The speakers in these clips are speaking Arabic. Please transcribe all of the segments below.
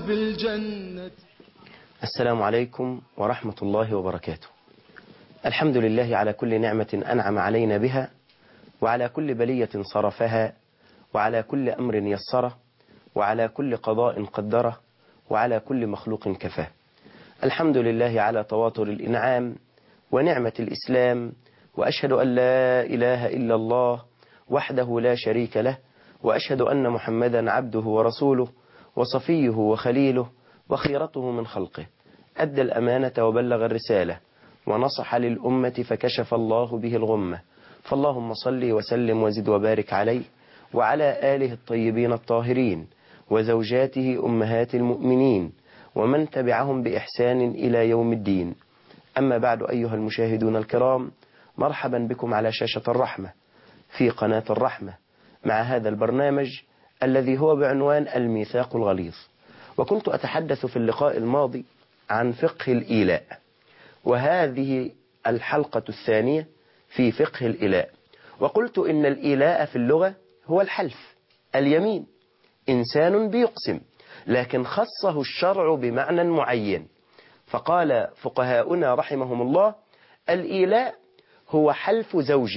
بالجنة. السلام عليكم ورحمة الله وبركاته. الحمد لله على كل نعمة أنعم علينا بها، وعلى كل بلية صرفها، وعلى كل أمر يسره، وعلى كل قضاء قدره، وعلى كل مخلوق كفاه. الحمد لله على تواتر الإنعام ونعمة الإسلام، وأشهد أن لا إله إلا الله وحده لا شريك له، وأشهد أن محمدا عبده ورسوله وصفيه وخليله وخيرته من خلقه، أدى الأمانة وبلغ الرسالة ونصح للأمة فكشف الله به الغمة، فاللهم صل وسلم وزد وبارك عليه وعلى آله الطيبين الطاهرين وزوجاته أمهات المؤمنين ومن تبعهم بإحسان إلى يوم الدين. أما بعد، أيها المشاهدون الكرام، مرحبا بكم على شاشة الرحمة في قناة الرحمة مع هذا البرنامج الذي هو بعنوان الميثاق الغليظ. وكنت أتحدث في اللقاء الماضي عن فقه الإيلاء، وهذه الحلقة الثانية في فقه الإيلاء. وقلت إن الإيلاء في اللغة هو الحلف، اليمين، إنسان بيقسم، لكن خصه الشرع بمعنى معين. فقال فقهاؤنا رحمهم الله: الإيلاء هو حلف زوج،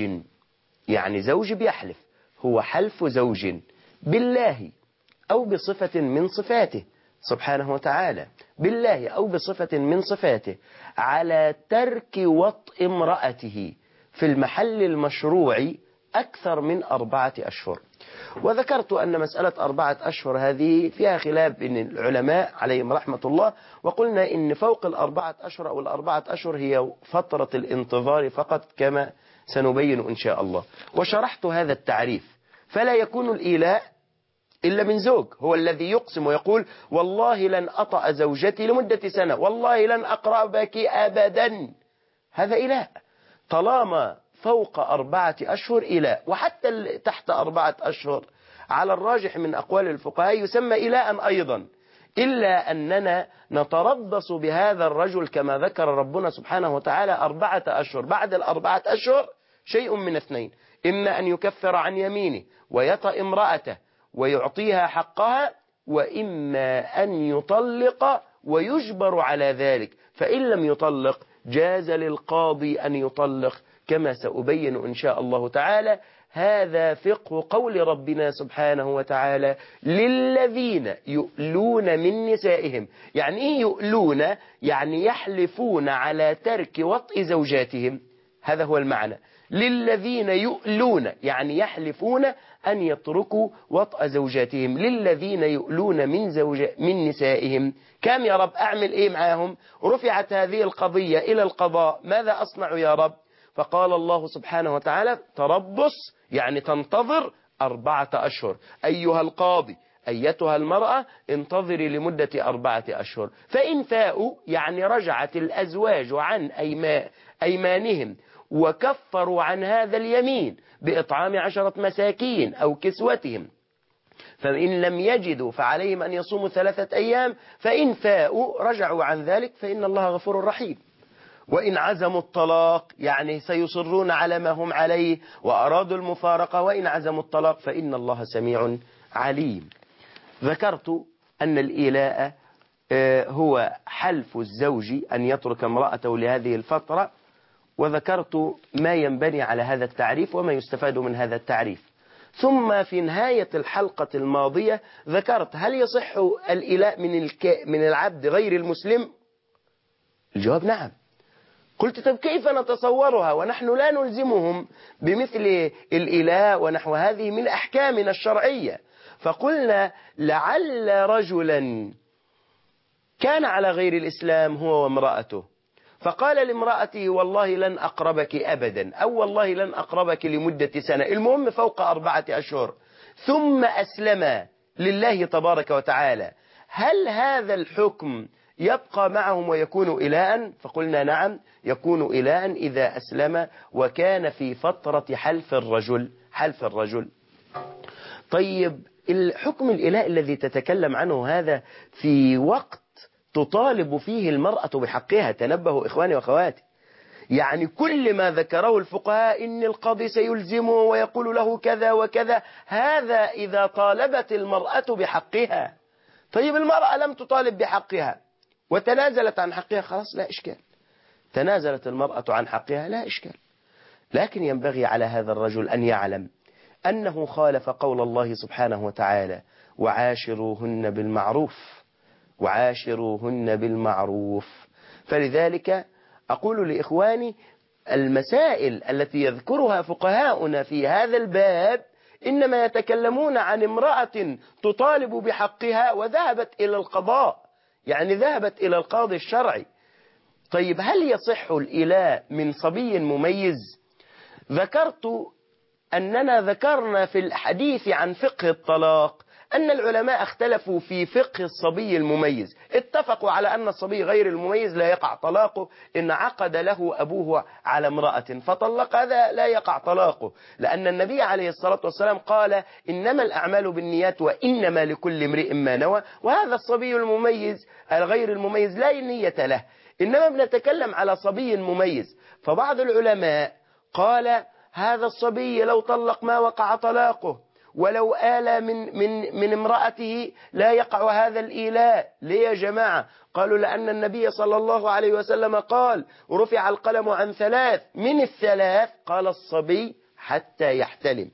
يعني زوج بيحلف، هو حلف زوج بالله أو بصفة من صفاته سبحانه وتعالى، بالله أو بصفة من صفاته، على ترك وطء امرأته في المحل المشروع أكثر من 4 أشهر. وذكرت أن مسألة 4 أشهر هذه فيها خلاف بين العلماء عليهم رحمة الله، وقلنا إن فوق 4 أشهر أو 4 أشهر هي فترة الانتظار فقط، كما سنبين إن شاء الله. وشرحت هذا التعريف. فلا يكون الإيلاء إلا من زوج، هو الذي يقسم ويقول: والله لن أطأ زوجتي لمدة سنة، والله لن أقربك أبدا. هذا إيلاء. طالما فوق 4 أشهر إيلاء، وحتى تحت 4 أشهر على الراجح من أقوال الفقهاء يسمى إيلاء أيضا، إلا أننا نتربص بهذا الرجل كما ذكر ربنا سبحانه وتعالى 4 أشهر. بعد 4 أشهر شيء من اثنين: إما أن يكفر عن يمينه ويطأ امرأته ويعطيها حقها، وإما أن يطلق ويجبر على ذلك. فإن لم يطلق جاز للقاضي أن يطلق، كما سأبين إن شاء الله تعالى. هذا فقه قول ربنا سبحانه وتعالى: للذين يؤلون من نسائهم. يعني إيه يؤلون؟ يعني يحلفون على ترك وطء زوجاتهم، هذا هو المعنى. للذين يؤلون يعني يحلفون أن يتركوا وطء زوجاتهم. للذين يؤلون من نسائهم. كم يا رب؟ أعمل إيه معاهم؟ رفعت هذه القضية إلى القضاء، ماذا أصنع يا رب؟ فقال الله سبحانه وتعالى: تربص، يعني تنتظر 4 أشهر. أيها القاضي، أيتها المرأة، انتظري لمدة 4 أشهر. فإن فاءوا يعني رجعت الأزواج عن أيمانهم وكفروا عن هذا اليمين بإطعام 10 مساكين أو كسوتهم، فإن لم يجدوا فعليهم أن يصوموا 3 أيام. فإن فاءوا رجعوا عن ذلك فإن الله غفور رحيم. وإن عزموا الطلاق يعني سيصرون على ما هم عليه وأرادوا المفارقة، وإن عزموا الطلاق فإن الله سميع عليم. ذكرت أن الإيلاء هو حلف الزوج أن يترك امرأته لهذه الفترة، وذكرت ما ينبني على هذا التعريف وما يستفاد من هذا التعريف. ثم في نهاية الحلقة الماضية ذكرت: هل يصح الإيلاء من العبد غير المسلم؟ الجواب نعم. قلت: طب كيف نتصورها ونحن لا نلزمهم بمثل الإيلاء ونحو هذه من أحكامنا الشرعية؟ فقلنا: لعل رجلا كان على غير الإسلام هو وامرأته، فقال لامرأته: والله لن أقربك أبدا، أو والله لن أقربك لمدة سنة، المهم فوق 4 أشهر، ثم أسلم لله تبارك وتعالى. هل هذا الحكم يبقى معهم ويكون إلاء؟ فقلنا: نعم، يكون إلاء إذا أسلم وكان في فترة حلف الرجل. طيب، الحكم الإلاء الذي تتكلم عنه هذا في وقت تطالب فيه المرأة بحقها. تنبهوا إخواني وأخواتي، يعني كل ما ذكره الفقهاء إن القاضي سيلزمه ويقول له كذا وكذا، هذا إذا طالبت المرأة بحقها. طيب المرأة لم تطالب بحقها وتنازلت عن حقها، خلاص لا إشكال، تنازلت المرأة عن حقها لا إشكال. لكن ينبغي على هذا الرجل أن يعلم أنه خالف قول الله سبحانه وتعالى: وعاشروهن بالمعروف، وعاشروهن بالمعروف. فلذلك أقول لإخواني المسائل التي يذكرها فقهاؤنا في هذا الباب إنما يتكلمون عن امرأة تطالب بحقها وذهبت إلى القضاء، يعني ذهبت إلى القاضي الشرعي. طيب هل يصح الإلاء من صبي مميز؟ ذكرت أننا ذكرنا في الحديث عن فقه الطلاق أن العلماء اختلفوا في فقه الصبي المميز. اتفقوا على أن الصبي غير المميز لا يقع طلاقه إن عقد له أبوه على امرأة فطلق، هذا لا يقع طلاقه، لأن النبي عليه الصلاة والسلام قال: إنما الأعمال بالنيات وإنما لكل امرئ ما نوى. وهذا الصبي المميز الغير المميز لا نية له، إنما بنتكلم على صبي مميز. فبعض العلماء قال: هذا الصبي لو طلق ما وقع طلاقه، ولو آل من امرأته لا يقع هذا الإيلاء. ليه يا جماعة؟ قالوا: لأن النبي صلى الله عليه وسلم قال: رفع القلم عن ثلاث، من الثلاث قال: الصبي حتى يحتلم.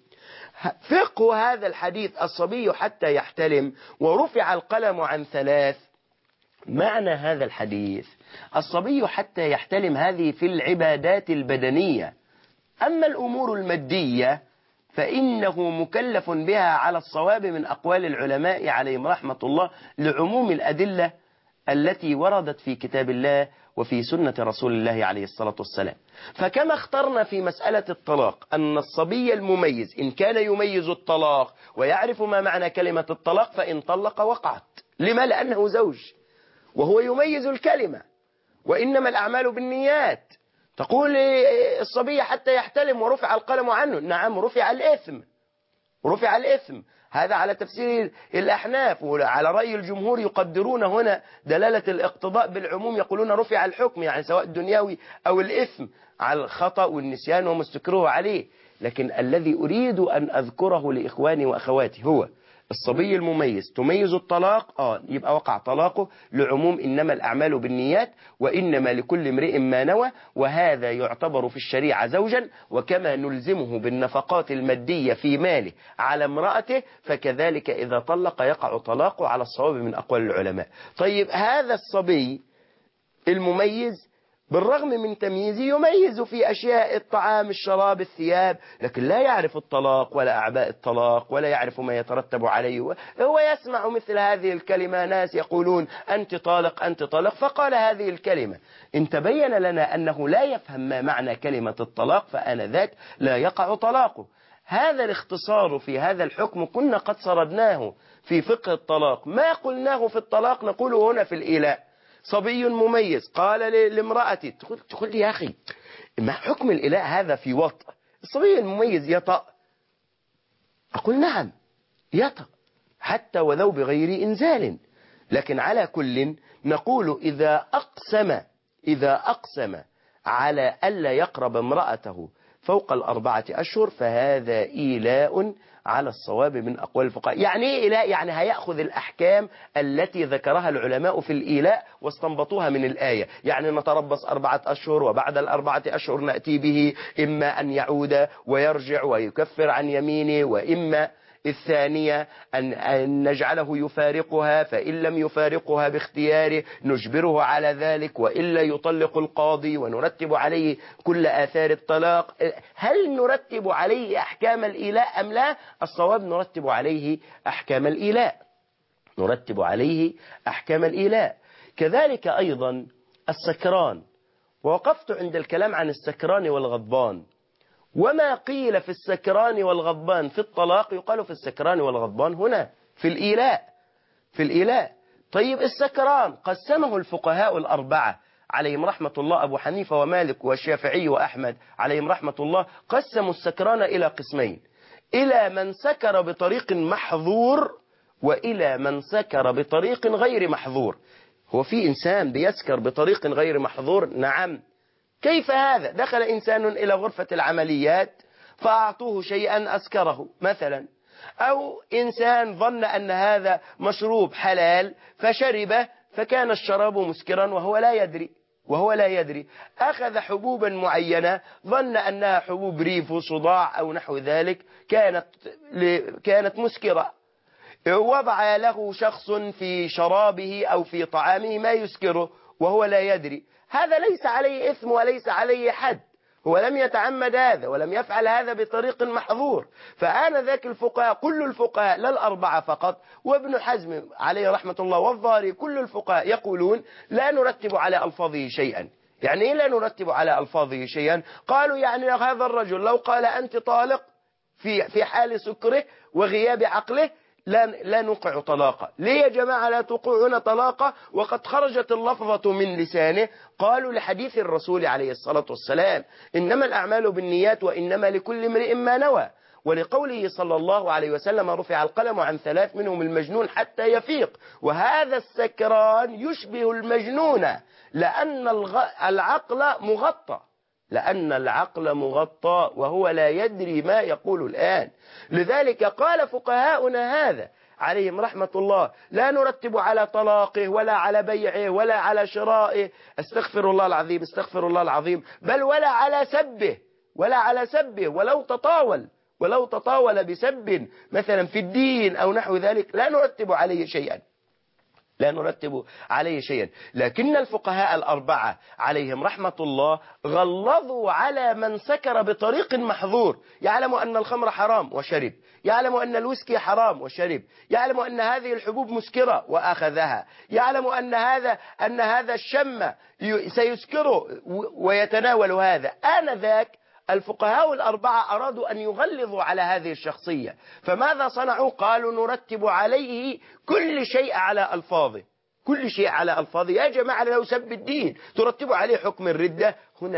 فقه هذا الحديث الصبي حتى يحتلم ورفع القلم عن ثلاث، معنى هذا الحديث الصبي حتى يحتلم هذه في العبادات البدنية، أما الأمور المادية فإنه مكلف بها على الصواب من أقوال العلماء عليهم رحمة الله لعموم الأدلة التي وردت في كتاب الله وفي سنة رسول الله عليه الصلاة والسلام. فكما اخترنا في مسألة الطلاق أن الصبي المميز إن كان يميز الطلاق ويعرف ما معنى كلمة الطلاق فإن طلق وقعت. لما؟ لأنه زوج وهو يميز الكلمة، وإنما الأعمال بالنيات. تقول الصبي حتى يحتلم ورفع القلم عنه، نعم رفع الإثم، رفع الإثم. هذا على تفسير الأحناف، وعلى رأي الجمهور يقدرون هنا دلالة الاقتضاء بالعموم، يقولون رفع الحكم، يعني سواء الدنيوي أو الإثم على الخطأ والنسيان ومستكره عليه. لكن الذي أريد أن أذكره لإخواني وأخواتي هو الصبي المميز تميز الطلاق يبقى وقع طلاقه لعموم إنما الأعمال بالنيات وإنما لكل امرئ ما نوى، وهذا يعتبر في الشريعة زوجا، وكما نلزمه بالنفقات المادية في ماله على امرأته فكذلك إذا طلق يقع طلاقه على الصواب من أقوال العلماء. طيب هذا الصبي المميز بالرغم من تمييزه يميز في أشياء الطعام الشراب الثياب، لكن لا يعرف الطلاق ولا أعباء الطلاق ولا يعرف ما يترتب عليه. هو يسمع مثل هذه الكلمة، ناس يقولون أنت طالق أنت طالق، فقال هذه الكلمة. إن تبين لنا أنه لا يفهم ما معنى كلمة الطلاق فآنذاك لا يقع طلاقه. هذا الاختصار في هذا الحكم كنا قد سردناه في فقه الطلاق، ما قلناه في الطلاق نقوله هنا في الإيلاء. صبي مميز قال لامرأتي، تقول لي يا أخي ما حكم الإلاء هذا في وطء؟ الصبي المميز يطأ؟ أقول نعم يطأ حتى ولو بغير إنزال، لكن على كل نقول إذا أقسم على ألا يقرب امرأته فوق 4 أشهر فهذا إيلاء على الصواب من أقوال الفقهاء. يعني إيه إيلاء؟ يعني هيأخذ الأحكام التي ذكرها العلماء في الإيلاء واستنبطوها من الآية، يعني نتربص 4 أشهر وبعد 4 أشهر نأتي به، إما أن يعود ويرجع ويكفر عن يمينه، وإما الثانية أن نجعله يفارقها، فإن لم يفارقها باختياره نجبره على ذلك، وإلا يطلق القاضي ونرتب عليه كل آثار الطلاق. هل نرتب عليه أحكام الإيلاء أم لا؟ الصواب نرتب عليه أحكام الإيلاء، نرتب عليه أحكام الإيلاء. كذلك أيضا السكران، ووقفت عند الكلام عن السكران والغضبان، وما قيل في السكران والغضبان في الطلاق يقال في السكران والغضبان هنا في الإيلاء. طيب السكران قسمه الفقهاء الأربعة عليهم رحمة الله، أبو حنيفة ومالك والشافعي وأحمد عليهم رحمة الله، قسموا السكران إلى قسمين: إلى من سكر بطريق محظور وإلى من سكر بطريق غير محظور. هو في إنسان بيسكر بطريق غير محظور؟ نعم. كيف هذا؟ دخل إنسان إلى غرفة العمليات فأعطوه شيئا أسكره مثلا، أو إنسان ظن أن هذا مشروب حلال فشربه فكان الشراب مسكرا وهو لا يدري أخذ حبوبا معينة ظن أنها حبوب ريف وصداع أو نحو ذلك كانت مسكرة، وضع له شخص في شرابه أو في طعامه ما يسكره وهو لا يدري، هذا ليس عليه إثم وليس عليه حد، هو لم يتعمد هذا ولم يفعل هذا بطريق محظور. فآنذاك الفقهاء كل الفقهاء لا الأربعة فقط وابن حزم عليه رحمة الله والظاهري كل الفقهاء يقولون لا نرتب على ألفاظه شيئا. يعني إيه لا نرتب على ألفاظه شيئا؟ قالوا يعني هذا الرجل لو قال أنت طالق في حال سكره وغياب عقله لا نوقع طلاقة. ليه يا جماعة لا توقعون طلاقة وقد خرجت اللفظة من لسانه؟ قالوا لحديث الرسول عليه الصلاة والسلام إنما الأعمال بالنيات وإنما لكل امرئ ما نوى، ولقوله صلى الله عليه وسلم رفع القلم عن 3 منهم المجنون حتى يفيق، وهذا السكران يشبه المجنون لأن العقل مغطى وهو لا يدري ما يقول الآن. لذلك قال فقهاؤنا هذا عليهم رحمة الله لا نرتب على طلاقه ولا على بيعه ولا على شرائه، استغفر الله العظيم، بل ولا على سبه ولو تطاول بسب مثلا في الدين أو نحو ذلك لا نرتب عليه شيئا. لكن الفقهاء الأربعة عليهم رحمة الله غلظوا على من سكر بطريق محظور، يعلم أن الخمر حرام وشرب، يعلم أن الويسكي حرام وشرب، يعلم أن هذه الحبوب مسكرة وأخذها، يعلم أن هذا الشم سيسكره ويتناول هذا. آنذاك الفقهاء الأربعة أرادوا أن يغلظوا على هذه الشخصية، فماذا صنعوا؟ قالوا نرتب عليه كل شيء على ألفاظه. يا جماعة لو سب الدين ترتبوا عليه حكم الردة. هنا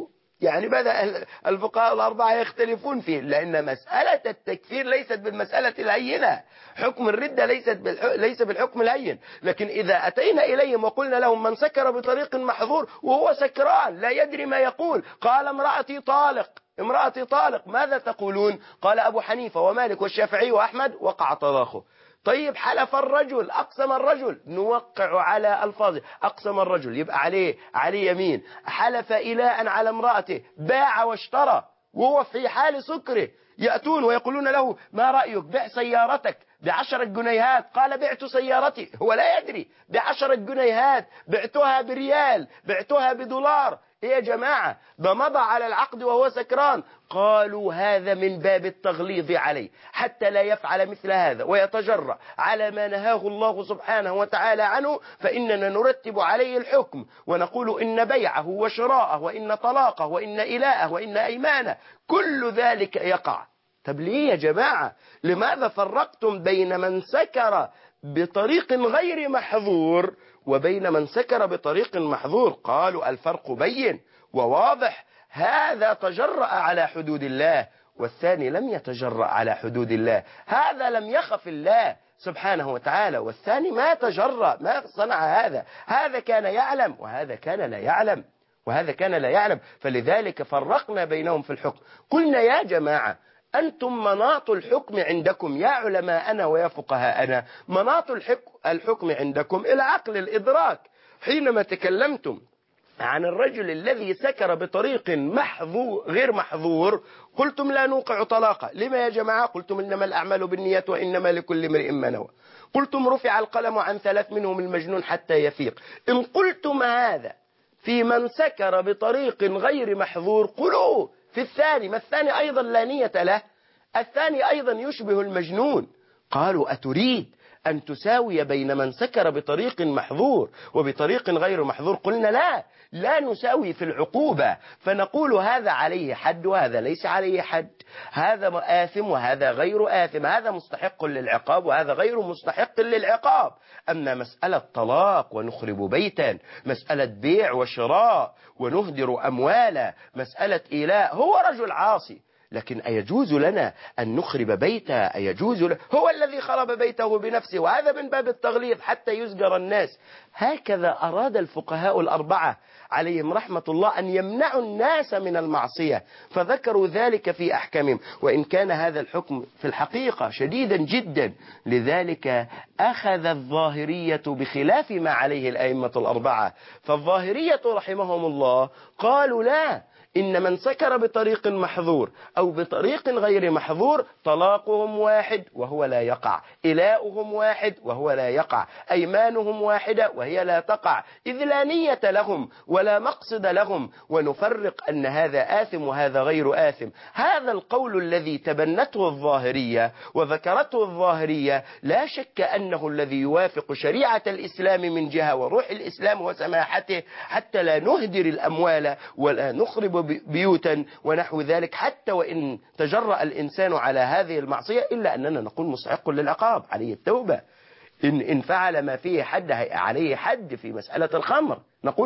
بدأ الفقهاء الأربعة يختلفون فيه، لأن مسألة التكفير ليست بالمسألة الهينة، حكم الردة ليس بالحكم الهين. لكن إذا أتينا إليهم وقلنا لهم من سكر بطريق محظور وهو سكران لا يدري ما يقول، قال امرأتي طالق، ماذا تقولون؟ قال أبو حنيفة ومالك والشافعي وأحمد وقع طلاقه. طيب حلف الرجل، أقسم الرجل، نوقع على ألفاظه. أقسم الرجل يبقى عليه يمين. حلف إلاء على امرأته، باع واشترى وهو في حال سكره، يأتون ويقولون له ما رأيك؟ بيع سيارتك ب10 جنيهات، قال بعت سيارتي، هو لا يدري ب10 جنيهات، بعتها بريال، بعتها بدولار. إيه يا جماعة؟ ده مضى على العقد وهو سكران. قالوا هذا من باب التغليظ عليه حتى لا يفعل مثل هذا ويتجرأ على ما نهاه الله سبحانه وتعالى عنه، فإننا نرتب عليه الحكم ونقول إن بيعه وشراءه وإن طلاقه وإن إلاءه وإن أيمانه كل ذلك يقع. طب ليه يا جماعة؟ لماذا فرقتم بين من سكر بطريق غير محظور وبين من سكر بطريق محظور؟ قالوا الفرق بين وواضح، هذا تجرأ على حدود الله والثاني لم يتجرأ على حدود الله، هذا لم يخف الله سبحانه وتعالى والثاني ما تجرأ، ما صنع هذا كان يعلم وهذا كان لا يعلم فلذلك فرقنا بينهم في الحكم. قلنا يا جماعة أنتم مناط الحكم عندكم يا علماءنا ويا فقهاءنا، مناط الحكم عندكم العقل الإدراك. حينما تكلمتم عن الرجل الذي سكر بطريق غير محظور قلتم لا نوقع طلاقة. لما يا جماعة؟ قلتم إنما الأعمال بالنيات وإنما لكل امرئ ما نوى. قلتم رفع القلم عن 3 منهم المجنون حتى يفيق. إن قلتم هذا في من سكر بطريق غير محظور قلوه في الثاني، ما الثاني أيضا لا نية له، الثاني أيضا يشبه المجنون. قالوا أتريد أن تساوي بين من سكر بطريق محظور وبطريق غير محظور؟ قلنا لا نساوي في العقوبة، فنقول هذا عليه حد وهذا ليس عليه حد، هذا آثم وهذا غير آثم، هذا مستحق للعقاب وهذا غير مستحق للعقاب. أما مسألة طلاق ونخرب بيتا، مسألة بيع وشراء ونهدر أموالا، مسألة إيلاء، هو رجل عاصي لكن أيجوز لنا أن نخرب بيته؟ أيجوز هو الذي خرب بيته بنفسه، وهذا من باب التغليظ حتى يزجر الناس. هكذا أراد الفقهاء الأربعة عليهم رحمة الله أن يمنعوا الناس من المعصية، فذكروا ذلك في أحكامهم، وإن كان هذا الحكم في الحقيقة شديدا جدا. لذلك أخذ الظاهرية بخلاف ما عليه الأئمة الأربعة، فالظاهرية رحمهم الله قالوا لا، إن من سكر بطريق محظور أو بطريق غير محظور طلاقهم واحد وهو لا يقع، إلاؤهم واحد وهو لا يقع، أيمانهم واحدة وهي لا تقع، إذ لا نية لهم ولا مقصد لهم، ونفرق أن هذا آثم وهذا غير آثم. هذا القول الذي تبنته الظاهرية وذكرته الظاهرية لا شك أنه الذي يوافق شريعة الإسلام من جهة وروح الإسلام وسماحته، حتى لا نهدر الأموال ولا نخرب بيوتا ونحو ذلك، حتى وإن تجرأ الإنسان على هذه المعصية، إلا أننا نقول مستحق للعقاب، عليه التوبة، إن فعل ما فيه حد عليه حد في مسألة الخمر،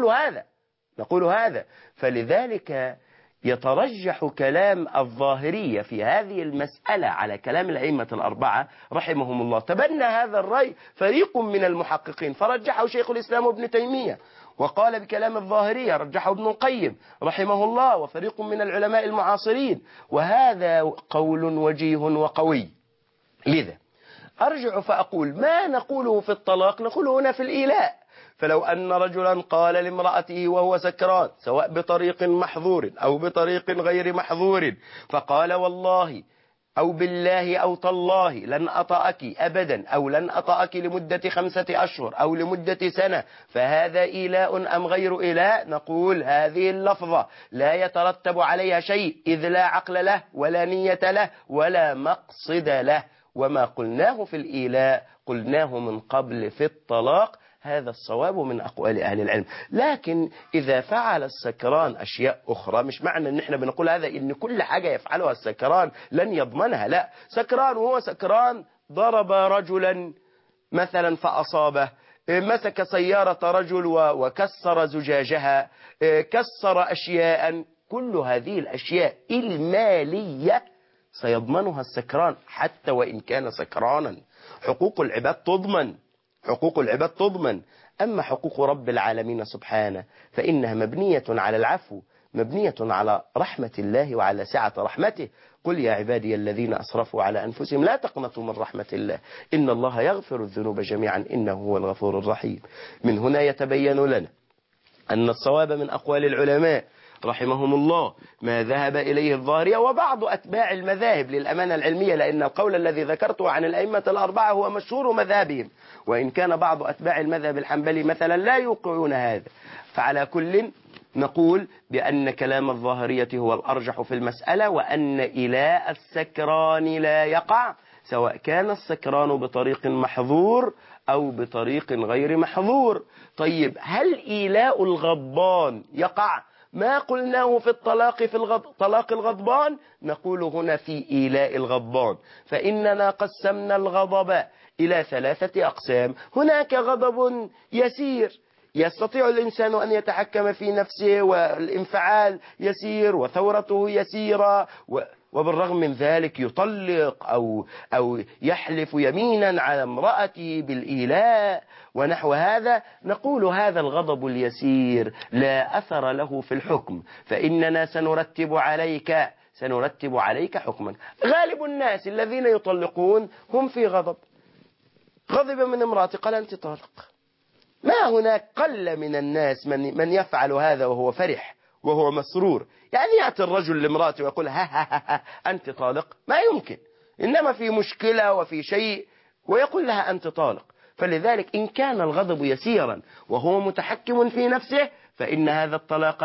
نقول هذا. فلذلك يترجح كلام الظاهرية في هذه المسألة على كلام الأئمة الأربعة رحمهم الله. تبنى هذا الرأي فريق من المحققين فرجحه شيخ الإسلام ابن تيمية، وقال بكلام الظاهرية رجحه ابن القيم رحمه الله وفريق من العلماء المعاصرين، وهذا قول وجيه وقوي. لذا أرجع فأقول ما نقوله في الطلاق نقوله هنا في الإيلاء. فلو أن رجلا قال لامرأته وهو سكران سواء بطريق محظور أو بطريق غير محظور، فقال والله أو بالله أو تالله لن أطأك أبدا، أو لن أطأك لمدة 5 أشهر أو لمدة سنة، فهذا إيلاء أم غير إيلاء؟ نقول هذه اللفظة لا يترتب عليها شيء، إذ لا عقل له ولا نية له ولا مقصد له، وما قلناه في الإيلاء قلناه من قبل في الطلاق. هذا الصواب من أقوال أهل العلم. لكن إذا فعل السكران أشياء أخرى، مش معنى أن احنا بنقول هذا إن كل حاجة يفعلها السكران لن يضمنها، لا، سكران وهو سكران ضرب رجلا مثلا فأصابه، مسك سيارة رجل وكسر زجاجها، كسر أشياء، كل هذه الأشياء المالية سيضمنها السكران حتى وإن كان سكرانا. حقوق العباد تضمن، أما حقوق رب العالمين سبحانه فإنها مبنية على العفو، مبنية على رحمة الله وعلى سعة رحمته. قل يا عبادي الذين أسرفوا على أنفسهم لا تقنطوا من رحمة الله إن الله يغفر الذنوب جميعا إنه هو الغفور الرحيم. من هنا يتبين لنا أن الصواب من أقوال العلماء رحمهم الله ما ذهب إليه الظاهرية وبعض أتباع المذاهب للأمانة العلمية، لأن القول الذي ذكرته عن الأئمة الأربعة هو مشهور مذاهبهم، وإن كان بعض أتباع المذهب الحنبلي مثلا لا يوقعون هذا. فعلى كل نقول بأن كلام الظاهرية هو الأرجح في المسألة، وأن إيلاء السكران لا يقع سواء كان السكران بطريق محظور أو بطريق غير محظور. طيب هل إيلاء الغضبان يقع؟ ما قلناه في الطلاق طلاق الغضبان نقول هنا في إيلاء الغضبان، فإننا قسمنا الغضب إلى 3 أقسام. هناك غضب يسير يستطيع الإنسان أن يتحكم في نفسه والانفعال يسير وثورته يسيرة، وبالرغم من ذلك يطلق أو يحلف يمينا على امرأته بالإيلاء ونحو هذا، نقول هذا الغضب اليسير لا أثر له في الحكم، فإننا سنرتب عليك حكما. غالب الناس الذين يطلقون هم في غضب من امرأته قال أنت طالق. ما هناك قل من الناس من يفعل هذا وهو فرح وهو مسرور، يعني يأتي الرجل لامرأته ويقول ها أنت طالق، ما يمكن، إنما في مشكلة وفي شيء ويقول لها أنت طالق. فلذلك إن كان الغضب يسيرا وهو متحكم في نفسه فإن هذا الطلاق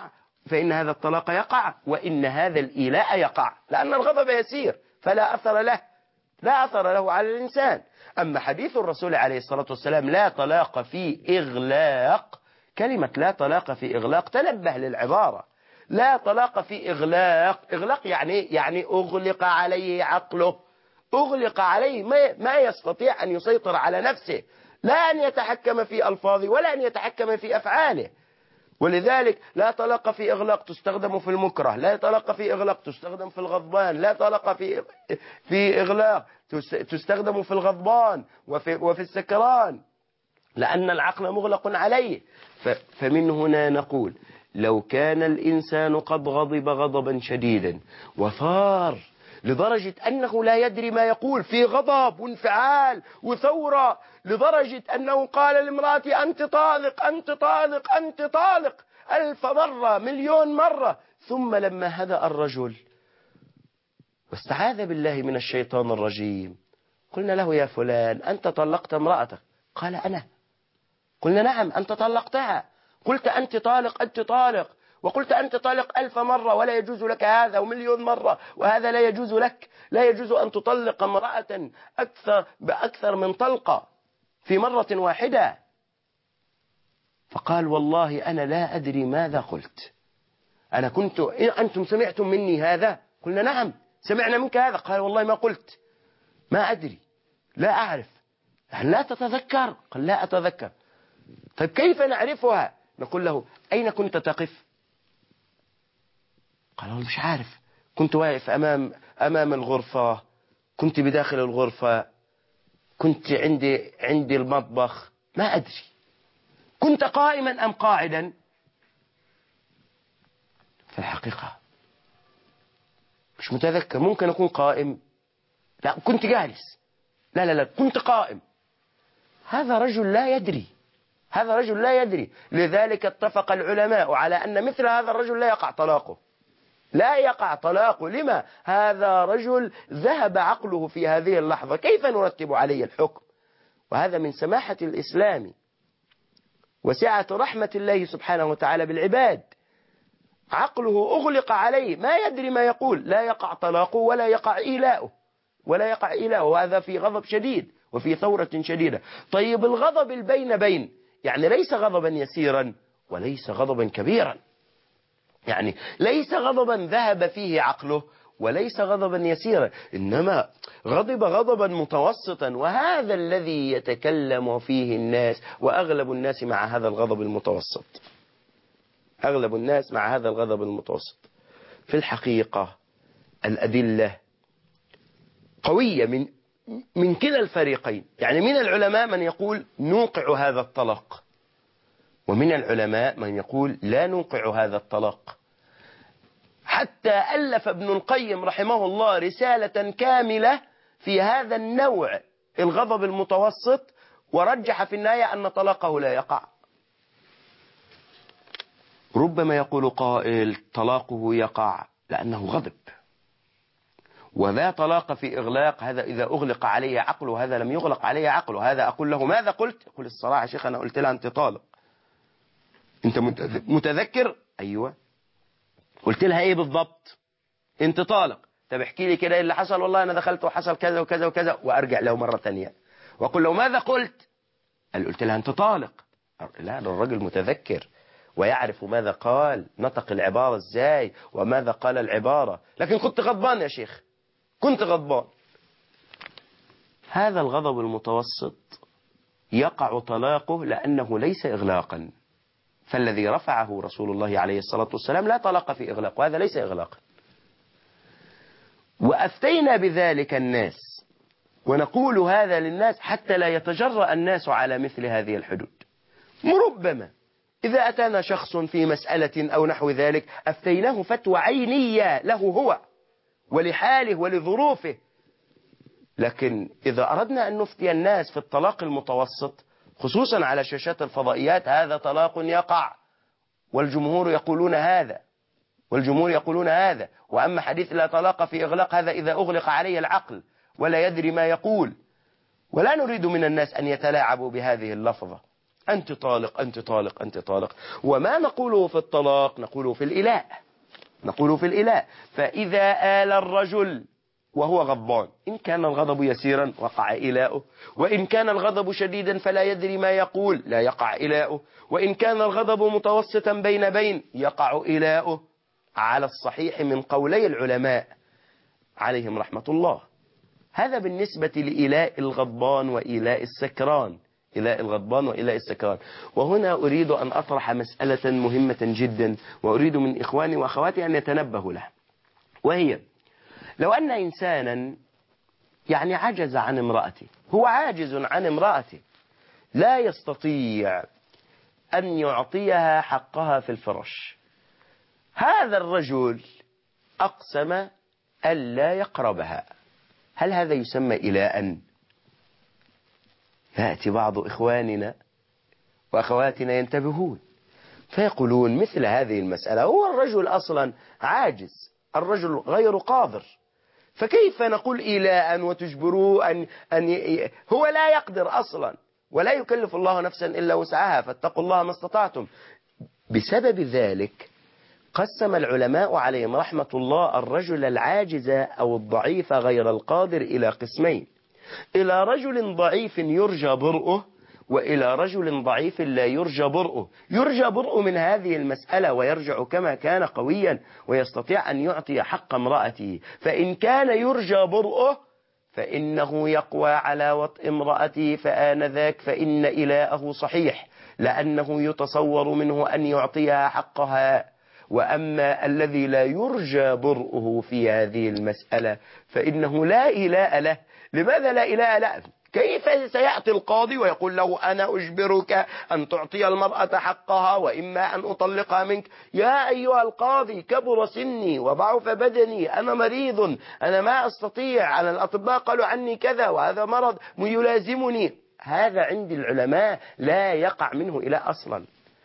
يقع، وإن هذا الإيلاء يقع، لأن الغضب يسير فلا أثر له على الإنسان. أما حديث الرسول عليه الصلاة والسلام لا طلاق في إغلاق، كلمة لا طلاق في إغلاق تنبه للعبارة، لا طلاق في إغلاق يعني أغلق عليه عقله، أغلق عليه ما يستطيع أن يسيطر على نفسه، لا أن يتحكم في ألفاظه ولا أن يتحكم في أفعاله. ولذلك لا طلاق في إغلاق تستخدم في المكره، لا طلاق في إغلاق تستخدم في الغضبان، لا طلاق في إغلاق تستخدم في الغضبان وفي السكران، لأن العقل مغلق عليه. فمن هنا نقول لو كان الإنسان قد غضب غضبا شديدا وثار لدرجة أنه لا يدري ما يقول، في غضب وانفعال وثورة، لدرجة أنه قال لامرأتي أنت طالق أنت طالق أنت طالق 1000 مرة 1,000,000 مرة، ثم لما هدأ الرجل واستعاذ بالله من الشيطان الرجيم قلنا له يا فلان أنت طلقت امرأتك؟ قال أنا. قلنا نعم أنت طلقتها، قلت أنت طالق أنت طالق، وقلت أنت طالق 1000 مرة ولا يجوز لك هذا، و1,000,000 مرة، وهذا لا يجوز لك، لا يجوز أن تطلق امرأة بأكثر من طلقة في مرة واحدة. فقال والله أنا لا أدري ماذا قلت، أنا كنت أنتم سمعتم مني هذا؟ قلنا نعم سمعنا منك هذا. قال والله ما قلت، ما أدري، لا أعرف. لا تتذكر؟ قال لا أتذكر. طيب كيف نعرفها؟ نقول له أين كنت تقف؟ قال مش عارف، كنت واقف أمام الغرفة، كنت بداخل الغرفة، كنت عندي المطبخ، ما أدري. كنت قائما أم قاعدا؟ في الحقيقة مش متذكر، ممكن أكون قائم، لا كنت جالس، لا كنت قائم. هذا رجل لا يدري، هذا رجل لا يدري. لذلك اتفق العلماء على أن مثل هذا الرجل لا يقع طلاقه، لا يقع طلاقه. لما؟ هذا رجل ذهب عقله في هذه اللحظة، كيف نرتب عليه الحكم؟ وهذا من سماحة الإسلام وسعة رحمة الله سبحانه وتعالى بالعباد. عقله أغلق عليه، ما يدري ما يقول، لا يقع طلاقه ولا يقع إيلاؤه، ولا يقع إيلاؤه، وهذا في غضب شديد وفي ثورة شديدة. طيب الغضب البين يعني ليس غضبا يسيرا وليس غضبا كبيرا، يعني ليس غضبا ذهب فيه عقله وليس غضبا يسيرا، إنما غضب غضبا متوسطا، وهذا الذي يتكلم فيه الناس، وأغلب الناس مع هذا الغضب المتوسط، أغلب الناس مع هذا الغضب المتوسط. في الحقيقة الأدلة قوية من كلا الفريقين، يعني من العلماء من يقول نوقع هذا الطلاق، ومن العلماء من يقول لا نوقع هذا الطلاق. حتى ألف ابن القيم رحمه الله رسالة كاملة في هذا النوع، الغضب المتوسط، ورجح في النهاية أن طلاقه لا يقع. ربما يقول قائل طلاقه يقع لأنه غضب، وذا طلاق في إغلاق، هذا إذا أغلق عليه عقله، هذا لم يغلق عليه عقله. هذا أقول له ماذا قلت؟ يقول الصراحة شيخ أنا قلت لها أنت طالق. أنت متذكر؟ أيوة. قلت لها إيه بالضبط؟ أنت طالق. طب احكي لي كده إيه اللي حصل؟ والله أنا دخلت وحصل كذا وكذا وكذا، وأرجع له مرة ثانية وأقول له ماذا قلت؟ قلت لها أنت طالق. لا، الرجل متذكر ويعرف ماذا قال، نطق العبارة إزاي وماذا قال العبارة. لكن كنت غضبان يا شيخ، كنت غضبان. هذا الغضب المتوسط يقع طلاقه لأنه ليس إغلاقا، فالذي رفعه رسول الله عليه الصلاة والسلام لا طلاق في إغلاق، وهذا ليس إغلاقا. وأفتينا بذلك الناس، ونقول هذا للناس حتى لا يتجرأ الناس على مثل هذه الحدود. ربما إذا أتانا شخص في مسألة أو نحو ذلك أفتيناه فتوى عينية له هو ولحاله ولظروفه، لكن إذا أردنا أن نفتي الناس في الطلاق المتوسط خصوصا على شاشات الفضائيات هذا طلاق يقع، والجمهور يقولون هذا، والجمهور يقولون هذا. وأما حديث لا طلاق في إغلاق، هذا إذا أغلق عليه العقل ولا يدري ما يقول. ولا نريد من الناس أن يتلاعبوا بهذه اللفظة، أنت طالق أنت طالق أنت طالق. وما نقوله في الطلاق نقوله في الإلاء، نقوله في الإلاء. فإذا آل الرجل وهو غضبان، إن كان الغضب يسيرا وقع إلاؤه، وإن كان الغضب شديدا فلا يدري ما يقول لا يقع إلاؤه، وإن كان الغضب متوسطا بين يقع إلاؤه، على الصحيح من قولي العلماء عليهم رحمة الله. هذا بالنسبة لإلاء الغضبان وإلاء السكران. إيلاء الغضبان وإيلاء السكران. وهنا أريد أن أطرح مسألة مهمة جدا، وأريد من إخواني وأخواتي أن يتنبهوا لها، وهي لو أن إنسانا يعني عجز عن امرأته، هو عاجز عن امرأته، لا يستطيع أن يعطيها حقها في الفرش، هذا الرجل أقسم ألا يقربها، هل هذا يسمى إيلاء؟ يأتي بعض إخواننا وأخواتنا ينتبهون فيقولون مثل هذه المسألة، هو الرجل أصلا عاجز، الرجل غير قادر، فكيف نقول إيلاء وتجبروه هو لا يقدر أصلا، ولا يكلف الله نفسا إلا وسعها، فاتقوا الله ما استطعتم. بسبب ذلك قسم العلماء عليهم رحمة الله الرجل العاجز أو الضعيف غير القادر إلى قسمين: إلى رجل ضعيف يرجى برؤه، وإلى رجل ضعيف لا يرجى برؤه. يرجى برؤه من هذه المسألة ويرجع كما كان قويا ويستطيع أن يعطي حق امرأته، فإن كان يرجى برؤه فإنه يقوى على وطء امرأته، فآنذاك فإن إلاءه صحيح، لأنه يتصور منه أن يعطيها حقها. وأما الذي لا يرجى برؤه في هذه المسألة فإنه لا إلاء له. لماذا لا إلاء له؟ كيف سيأتي القاضي ويقول له أنا أجبرك أن تعطي المرأة حقها وإما أن أطلقها منك؟ يا أيها القاضي، كبر سني وضعف بدني، أنا مريض، أنا ما أستطيع، أنا الأطباء قالوا عني كذا وهذا مرض يلازمني. هذا عند العلماء لا يقع منه إلاء أصلا.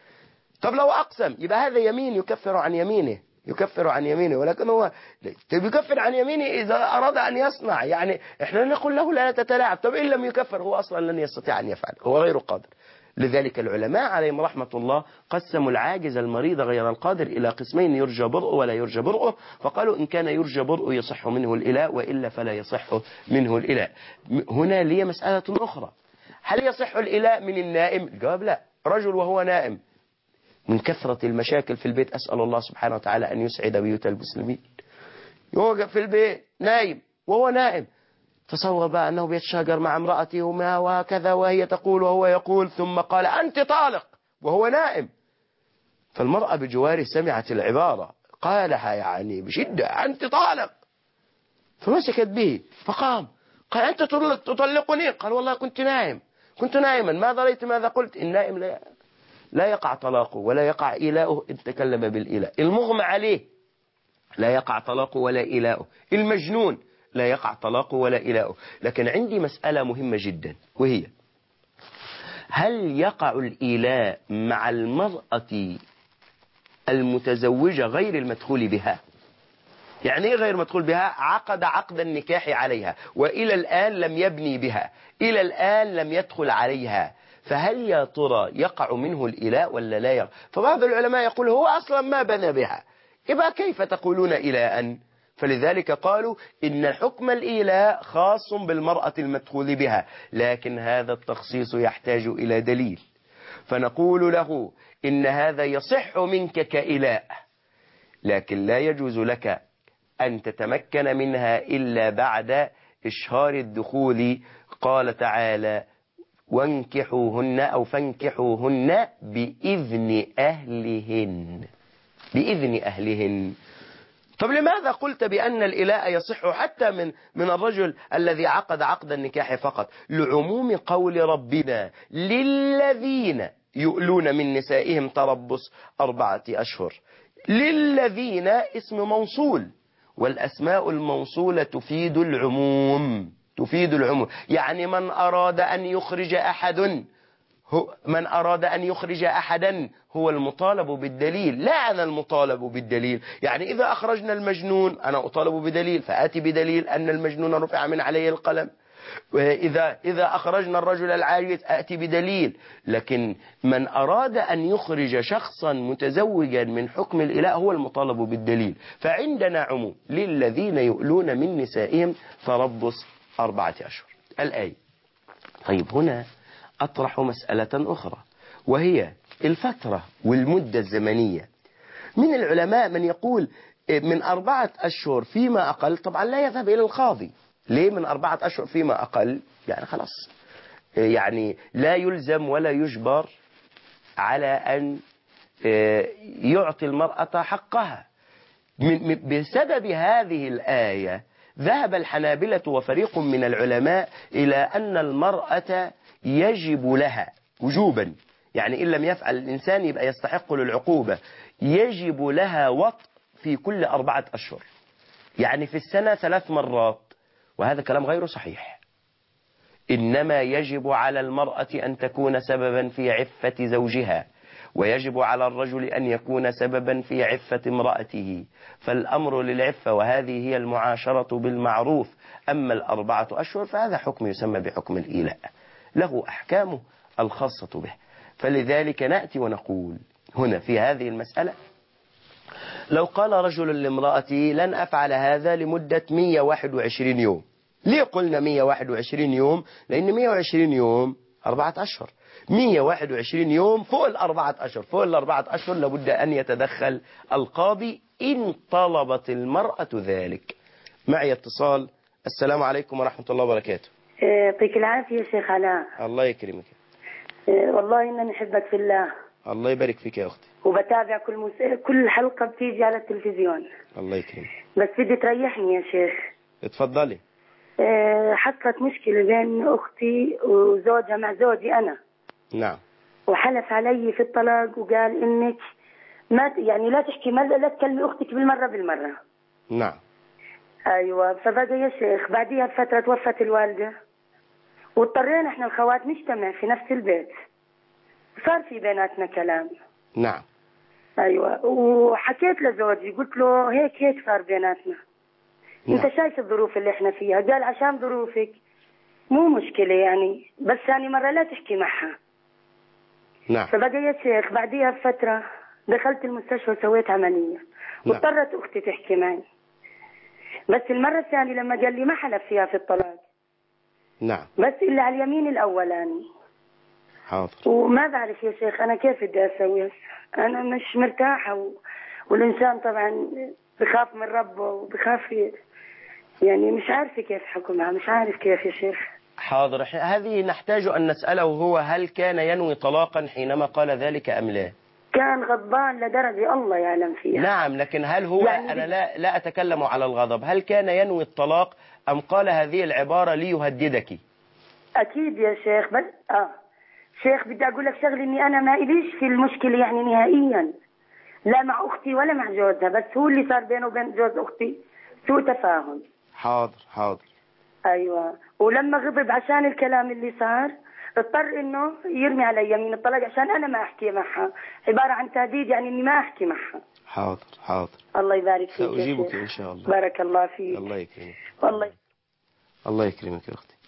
طب لو أقسم يبقى هذا يمين يكفر عن يمينه، يكفر عن يمينه، ولكن هو يكفر عن يمينه إذا أراد أن يصنع، يعني إحنا نقول له لا تتلاعب. طب إن لم يكفر هو أصلا لن يستطيع أن يفعل، هو غير قادر. لذلك العلماء عليهم رحمة الله قسموا العاجز المريض غير القادر إلى قسمين: يرجى برؤه ولا يرجى برؤه. فقالوا إن كان يرجى برؤه يصح منه الإلاء، وإلا فلا يصح منه الإلاء. هنا لي مسألة أخرى: هل يصح الإلاء من النائم؟ الجواب لا. رجل وهو نائم، من كثرة المشاكل في البيت، أسأل الله سبحانه وتعالى أن يسعد بيوت المسلمين، يوقف في البيت نايم، وهو نائم تصور بقى أنه بيتشاجر مع امرأته وما وكذا، وهي تقول وهو يقول، ثم قال أنت طالق وهو نائم. فالمرأة بجواره سمعت العبارة، قالها يعني بشدة: أنت طالق. فمسكت به فقام، قال أنت تطلقني؟ قال والله كنت نائم، كنت نائما، ما دريت ماذا قلت. النائم لا يقع طلاقه ولا يقع إيلاؤه إن تكلم بالإيلاء. المغمى عليه لا يقع طلاقه ولا إيلاؤه. المجنون لا يقع طلاقه ولا إيلاؤه. لكن عندي مسألة مهمة جدا، وهي: هل يقع الإيلاء مع المرأة المتزوجة غير المدخول بها؟ يعني ايه غير مدخول بها؟ عقد عقد النكاح عليها وإلى الآن لم يبني بها، إلى الآن لم يدخل عليها، فهل يا ترى يقع منه الإلاء ولا لا يقع؟ فبعض العلماء يقول هو أصلا ما بنى بها، يبقى كيف تقولون إلاء؟ فلذلك قالوا إن حكم الإيلاء خاص بالمرأة المدخول بها، لكن هذا التخصيص يحتاج إلى دليل. فنقول له إن هذا يصح منك كإلاء، لكن لا يجوز لك أن تتمكن منها إلا بعد إشهار الدخول. قال تعالى: وانكحوهن أو فانكحوهن بإذن أهلهن، بإذن أهلهن. طب لماذا قلت بأن الإلاء يصح حتى من الرجل الذي عقد عقد النكاح فقط؟ لعموم قول ربنا: للذين يؤلون من نسائهم تربص 4 أشهر. للذين اسم موصول، والأسماء الموصولة تفيد العموم، تفيد العموم. يعني من أراد أن يخرج أحدا هو المطالب بالدليل، لا أنا المطالب بالدليل. يعني إذا أخرجنا المجنون أنا أطالب بدليل، فآتي بدليل أن المجنون رفع من عليه القلم. إذا أخرجنا الرجل العاجز آتي بدليل. لكن من أراد أن يخرج شخصا متزوجا من حكم الإلاء هو المطالب بالدليل. فعندنا عموم: للذين يؤلون من نسائهم تربص 4 أشهر الآية. طيب هنا أطرح مسألة أخرى، وهي الفترة والمدة الزمنية. من العلماء من يقول من 4 أشهر فيما أقل، طبعا لا يذهب إلى القاضي. ليه من 4 أشهر فيما أقل؟ يعني خلاص يعني لا يلزم ولا يجبر على أن يعطي المرأة حقها. بسبب هذه الآية ذهب الحنابلة وفريق من العلماء إلى أن المرأة يجب لها وجوبا، يعني إن لم يفعل الإنسان يبقى يستحق للعقوبة، يجب لها وطء في كل 4 أشهر، يعني في السنة 3 مرات، وهذا كلام غير صحيح. إنما يجب على المرأة أن تكون سببا في عفة زوجها، ويجب على الرجل أن يكون سببا في عفة امرأته، فالأمر للعفة، وهذه هي المعاشرة بالمعروف. أما 4 أشهر فهذا حكم يسمى بحكم الإيلاء، له أحكامه الخاصة به. فلذلك نأتي ونقول هنا في هذه المسألة: لو قال رجل لامرأته لن أفعل هذا لمدة 121 يوم. ليه قلنا 121 يوم؟ لأن 120 يوم 4 أشهر، 121 يوم فوق 4 أشهر. فوق 4 أشهر لابد أن يتدخل القاضي إن طلبت المرأة ذلك. معي اتصال. السلام عليكم ورحمة الله وبركاته. يعطيك العافية يا شيخ علاء. الله يكرمك. والله إنني أحبك في الله. الله يبارك فيك يا أختي. وبتابع كل حلقة بتيجي على التلفزيون. الله يكرمك. بس بدي تريحني يا شيخ. اتفضلي. حصلت مشكلة بين أختي وزوجها مع زوجي أنا. نعم. وحلف علي في الطلاق وقال إنك ما يعني لا تحكي لا تكلمي أختك بالمرة. نعم. أيوة. فبقى يا شيخ بعديها بفترة توفت الوالدة، واضطرينا إحنا الخوات نجتمع في نفس البيت، صار في بيناتنا كلام. نعم. أيوة. وحكيت لزوجي قلت له هيك صار بيناتنا. نعم. أنت شايف الظروف اللي إحنا فيها؟ قال عشان ظروفك مو مشكلة يعني، بس ثاني مرة لا تحكي معها. نعم. فبقى يا شيخ بعديها بفترة دخلت المستشفى وسويت عملية. نعم. واضطرت أختي تحكي معي، بس المرة الثانية لما قال لي ما حلف فيها في الطلاق. نعم. بس إلا على اليمين الأولاني. حاضر. وما بعرف يا شيخ أنا كيف بدي أسوي. أنا مش مرتاحة والإنسان طبعا بخاف من ربه وبخاف، يعني مش عارفة كيف حكمها، مش عارف كيف يا شيخ. حاضر. هذه نحتاج أن نسأله هو هل كان ينوي طلاقا حينما قال ذلك أم لا؟ كان غضبان لدرجة الله يعلم فيها. نعم، لكن هل هو يعني أنا لا أتكلم على الغضب، هل كان ينوي الطلاق أم قال هذه العبارة ليهددك؟ أكيد يا شيخ. بس شيخ بدي أقول لك شغلة، إني أنا ما إليش في المشكلة يعني نهائيا، لا مع أختي ولا مع جوزها، بس هو اللي صار بينه وبين جوز أختي سوء تفاهم. حاضر. حاضر. أيوة. ولما غضب عشان الكلام اللي صار اضطر إنه يرمي علي يمين الطلاق عشان أنا ما أحكي معها، عبارة عن تهديد يعني إني ما أحكي معها. حاضر. حاضر. الله يبارك فيك. سأجيبك إن شاء الله. بارك الله فيك. الله يكرمك. والله الله يكرمك يا أختي.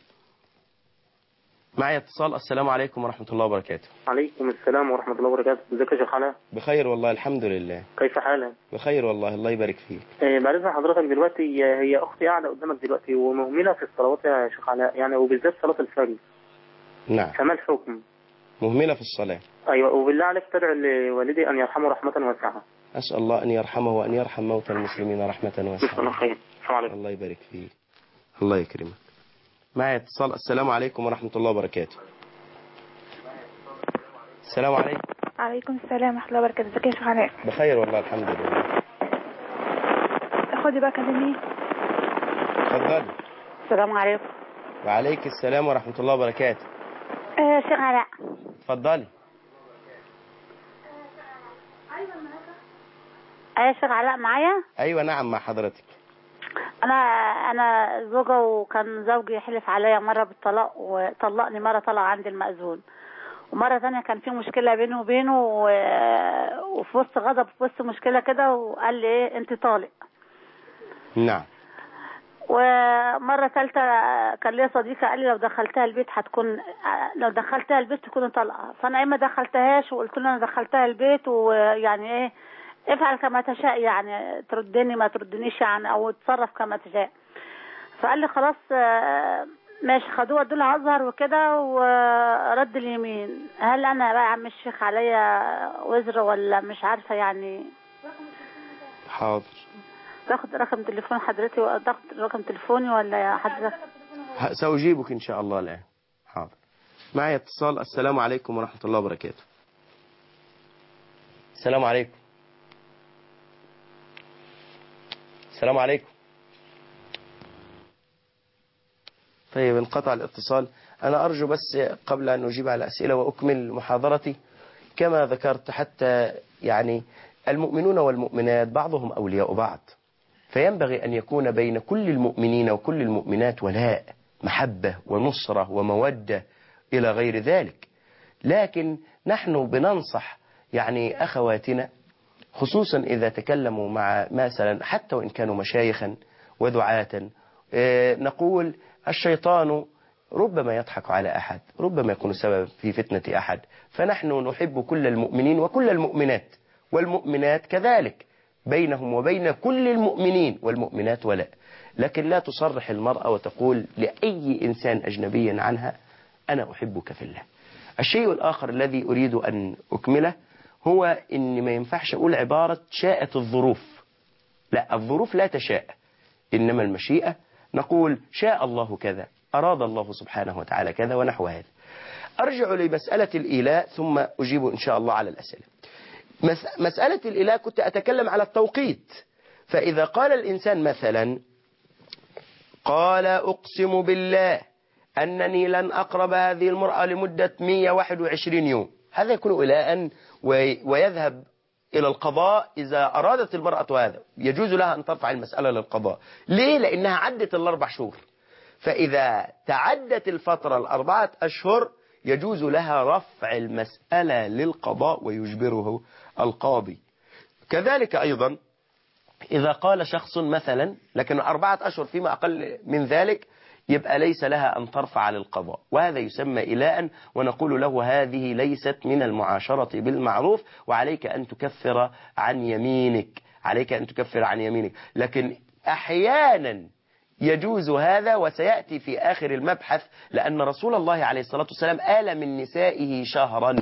معي اتصال. السلام عليكم ورحمة الله وبركاته. عليكم السلام ورحمة الله وبركاته. ازيك يا شيخ علاء؟ بخير والله الحمد لله. كيف حالك؟ بخير والله الله يبارك فيك. بعد إذن حضرتك دلوقتي هي أختي قاعدة قدامك دلوقتي ومهملة في الصلوات يا شيخ علاء، يعني وبالذات صلاة الفجر. نعم. فما الحكم؟ مهملة في الصلاة. أيوة. وبالله عليك تدعو لوالدي أن يرحمه رحمة واسعة. أسأل الله أن يرحمه وأن يرحم موتى المسلمين رحمة واسعة. الله خير. السلام عليكم. الله يبارك فيك. الله يكرمك. معي اتصال. السلام عليكم ورحمة الله وبركاته. السلام عليكم. عليكم السلام ورحمة الله وبركاته. ازيك يا شيخ علاء؟ بخير والله الحمد لله. خدي بقى كلمني. اتفضلي. السلام عليكم. وعليك السلام ورحمة الله وبركاته. شيخ علاء. اتفضلي. يا شيخ علاء معايا؟ أيوة نعم مع حضرتك. أنا زوجة، وكان زوجي حلف عليا مرة بالطلاق وطلقني مرة، طلع عند المأذون، ومرة ثانية كان في مشكلة بينه وبينه وفي وسط غضب، في وسط مشكلة كده، وقال لي ايه انت طالق. نعم. ومرة ثالثة كان ليا صديقة قال لي لو دخلتها البيت تكون طالقة. فأنا ما دخلتهاش وقلت له أنا دخلتها البيت، ويعني ايه افعل كما تشاء، يعني تردني ما تردنيش يعني، او اتصرف كما تشاء. فقال لي خلاص ماشي. خدوه ادوا لها ازهر وكده ورد اليمين. هل انا بقى عم الشيخ عليا وزر ولا مش عارفه يعني؟ حاضر. تاخد رقم تليفون حضرتي وتاخد رقم تليفوني ولا يا حضرتك؟ سأجيبك إن شاء الله الآن. حاضر. معي اتصال. السلام عليكم ورحمة الله وبركاته. السلام عليكم. السلام عليكم. طيب انقطع الاتصال. أنا أرجو بس قبل أن أجيب على الأسئلة وأكمل محاضرتي كما ذكرت، حتى يعني المؤمنون والمؤمنات بعضهم أولياء بعض، فينبغي أن يكون بين كل المؤمنين وكل المؤمنات ولاء، محبة ونصرة ومودة إلى غير ذلك. لكن نحن بننصح يعني أخواتنا، خصوصا إذا تكلموا مع مثلا حتى وإن كانوا مشايخا ودعاة، نقول الشيطان ربما يضحك على أحد، ربما يكون سبب في فتنة أحد، فنحن نحب كل المؤمنين وكل المؤمنات والمؤمنات كذلك، بينهم وبين كل المؤمنين والمؤمنات ولاء. لكن لا تصرح المرأة وتقول لأي إنسان أجنبي عنها أنا أحبك في الله. الشيء الآخر الذي أريد أن أكمله هو إن ما ينفعش أقول عبارة شاءت الظروف. لا، الظروف لا تشاء، إنما المشيئة نقول شاء الله كذا، أراد الله سبحانه وتعالى كذا ونحو هذا. أرجع لمسألة الإيلاء ثم أجيب إن شاء الله على الأسئلة. مسألة الإيلاء كنت أتكلم على التوقيت. فإذا قال الإنسان مثلا قال أقسم بالله أنني لن أقرب هذه المرأة لمدة 121 يوم، هذا يكون إيلاء ويذهب إلى القضاء. إذا أرادت المرأة هذا يجوز لها أن ترفع المسألة للقضاء. ليه؟ لأنها عدت الأربع شهور، فإذا تعدت الفترة الأربعة أشهر يجوز لها رفع المسألة للقضاء ويجبره القاضي. كذلك أيضا إذا قال شخص مثلا لكن 4 أشهر فيما أقل من ذلك، يبقى ليس لها أن ترفع للقضاء، وهذا يسمى إيلاء، ونقول له هذه ليست من المعاشرة بالمعروف، وعليك أن تكفر عن يمينك، عليك أن تكفر عن يمينك. لكن أحيانا يجوز هذا، وسيأتي في آخر المبحث، لأن رسول الله عليه الصلاة والسلام آل من نسائه شهرا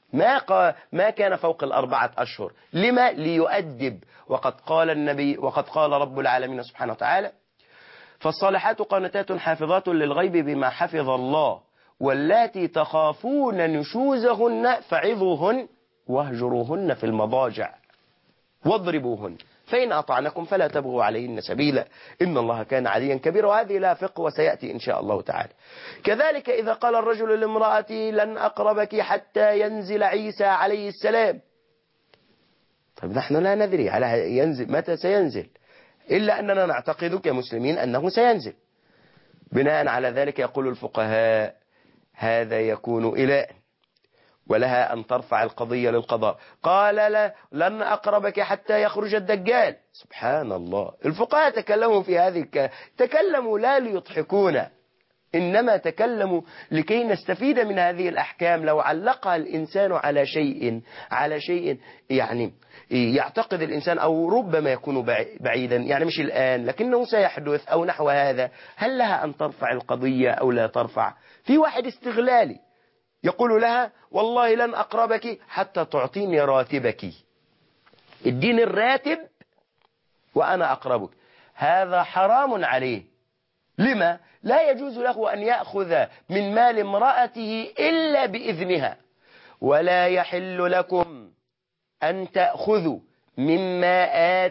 ما كان فوق 4 أشهر. لما؟ ليؤدب. وقد قال النبي، وقد قال رب العالمين سبحانه وتعالى فالصالحات قانتات حافظات للغيب بما حفظ الله واللاتي تخافون نشوزهن فعظوهن واهجروهن في المضاجع واضربوهن فإن أطعنكم فلا تبغوا عليهن سبيلا إن الله كان عليا كبيرا. وهذه لا فقه وسيأتي إن شاء الله تعالى. كذلك إذا قال الرجل لامرأتي لن أقربك حتى ينزل عيسى عليه السلام. طيب نحن لا ندري على ينزل متى سينزل، إلا أننا نعتقد كمسلمين أنه سينزل. بناء على ذلك يقول الفقهاء هذا يكون إيلاء، ولها أن ترفع القضية للقضاء. قال لا لن أقربك حتى يخرج الدجال. سبحان الله، الفقهاء تكلموا في هذه تكلموا لا ليضحكونا، إنما تكلموا لكي نستفيد من هذه الأحكام. لو علقها الإنسان على شيء يعني يعتقد الإنسان أو ربما يكون بعيدا، يعني مش الآن لكنه سيحدث أو نحو هذا، هل لها أن ترفع القضية أو لا ترفع؟ في واحد استغلالي يقول لها والله لن أقربك حتى تعطيني راتبك، اديني الراتب وأنا أقربك. هذا حرام عليه. لما؟ لا يجوز له أن يأخذ من مال امرأته إلا بإذنها، ولا يحل لكم أن تأخذوا مما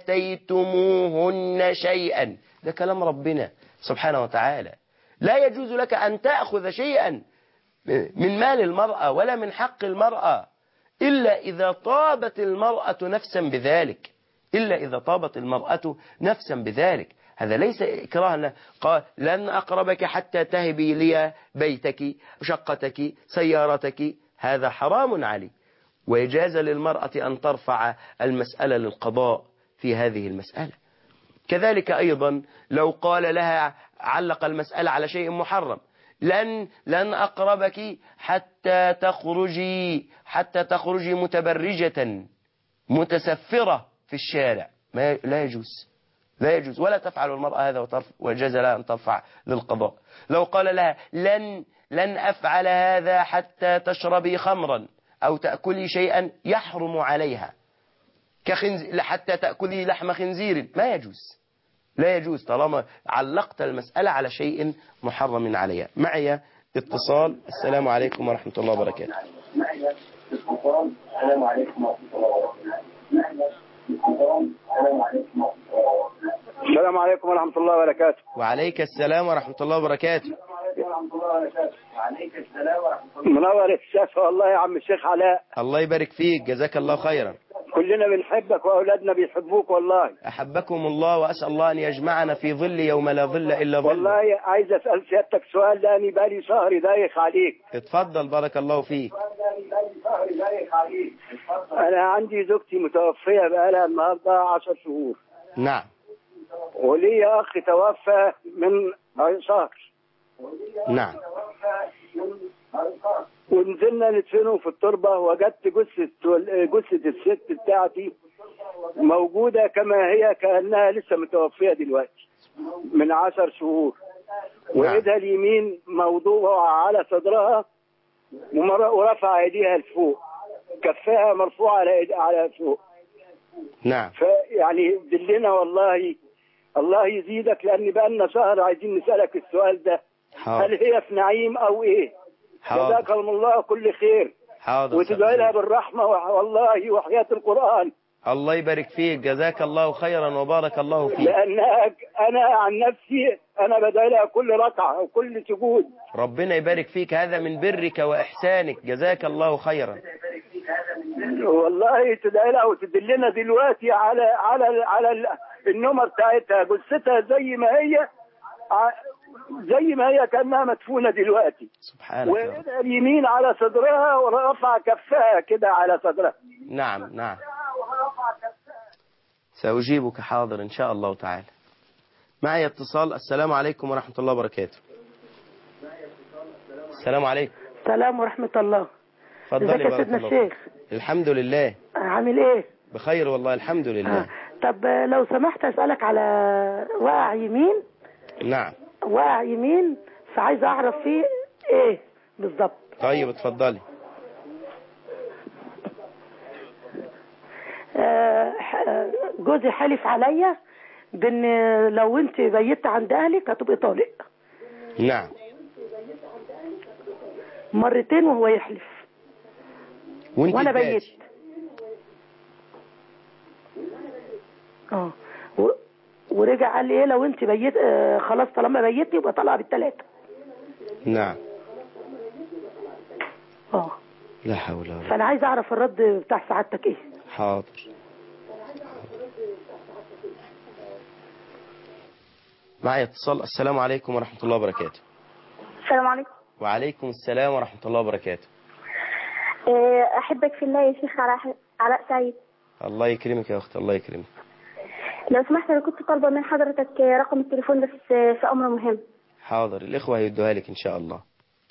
آتيتموهن شيئا. ده كلام ربنا سبحانه وتعالى. لا يجوز لك أن تأخذ شيئا من مال المرأة ولا من حق المرأة إلا إذا طابت المرأة نفسا بذلك، إلا إذا طابت المرأة نفسا بذلك. هذا ليس إكراها. قال لن أقربك حتى تهبي لي بيتك شقتك سيارتك، هذا حرام علي. ويجاز للمرأة أن ترفع المسألة للقضاء في هذه المسألة. كذلك أيضا لو قال لها علق المسألة على شيء محرم، لن أقربك حتى تخرجي متبرجة متسفرة في الشارع، لا يجوز ولا تفعل المرأة هذا، وجاز لها أن ترفع للقضاء. لو قال لها لن أفعل هذا حتى تشربي خمرا أو تأكلي شيئا يحرم عليها حتى تأكلي لحم خنزير، لا يجوز طالما علقت المسألة على شيء محرم عليها. معي اتصال. السلام عليكم ورحمة الله وبركاته. السلام عليكم ورحمة الله وبركاته. السلام عليكم ورحمة الله وبركاته. وعليك السلام ورحمة الله وبركاته. منور الشيخ والله يا عم الشيخ علاء. الله يبارك فيك، جزاك الله خيرا. كلنا بنحبك وأولادنا بيحبوك والله. أحبكم الله، وأسأل الله أن يجمعنا في ظل يوم لا ظل إلا ظل. والله عايز أسأل سيادتك سؤال لأني بقالي شهر دايخ عليك. اتفضل بارك الله فيك. أنا عندي زوجتي متوفية بقالها النهاردة 10 شهور. نعم. ولي أخ توفى من شهر. نعم. ونزلنا ندفنه في التربة، وجدت جثة الست بتاعتي موجودة كما هي كأنها لسه متوفية دلوقتي من 10 شهور. وإيدها اليمين موضوعة على صدرها ورفع ايديها لفوق، كفاها مرفوعة على فوق. نعم. فيعني دلنا والله الله يزيدك، لأن بقالنا شهر عايزين نسألك السؤال ده. حاضر. هل هي في نعيم أو إيه؟ جزاكم الله كل خير. حاضر. وتدعي لها بالرحمة والله وحياة القرآن. الله يبارك فيك، جزاك الله خيرا وبارك الله فيك. لأن أنا عن نفسي أنا بدعي لها كل ركعة وكل سجود. ربنا يبارك فيك، هذا من برك وإحسانك، جزاك الله خيرا. والله تدعي لها وتدلنا دلوقتي على النمر بتاعتها، جثتها زي ما هي كأنها مدفونة دلوقتي. سبحانك. وإيدها اليمين على صدرها ورفع كفها كده على صدرها. نعم نعم. سأجيبك حاضر إن شاء الله تعالى. معي اتصال. السلام عليكم ورحمة الله وبركاته. السلام عليكم. السلام ورحمة الله. اتفضلي ازيك يا سيدنا الشيخ؟ الحمد لله. عامل ايه؟ بخير والله الحمد لله. طب لو سمحت اسألك على واقع يمين. نعم. واقع يمين، فعايز اعرف فيه ايه بالظبط. طيب اتفضلي. جوزي حلف عليا بان لو انت بيت عند اهلك هتبقي طالق. نعم. مرتين وهو يحلف وانا بيت. ورجع قال لي ايه لو انت بيت خلاص طالما بيتي يبقى طالعه بالثلاثه. نعم. لا حول ولا قوة. فانا عايز اعرف الرد بتاع سعادتك ايه. حاضر. معي اتصال. السلام عليكم ورحمة الله وبركاته. السلام عليكم. وعليكم السلام ورحمة الله وبركاته. أحبك في الله يا شيخ علاء سعيد. الله يكرمك يا أخت، الله يكرمك. لو سمحت أنا كنت طالبة من حضرتك رقم التليفون بس في أمر مهم. حاضر، الإخوة هيدوها لك إن شاء الله.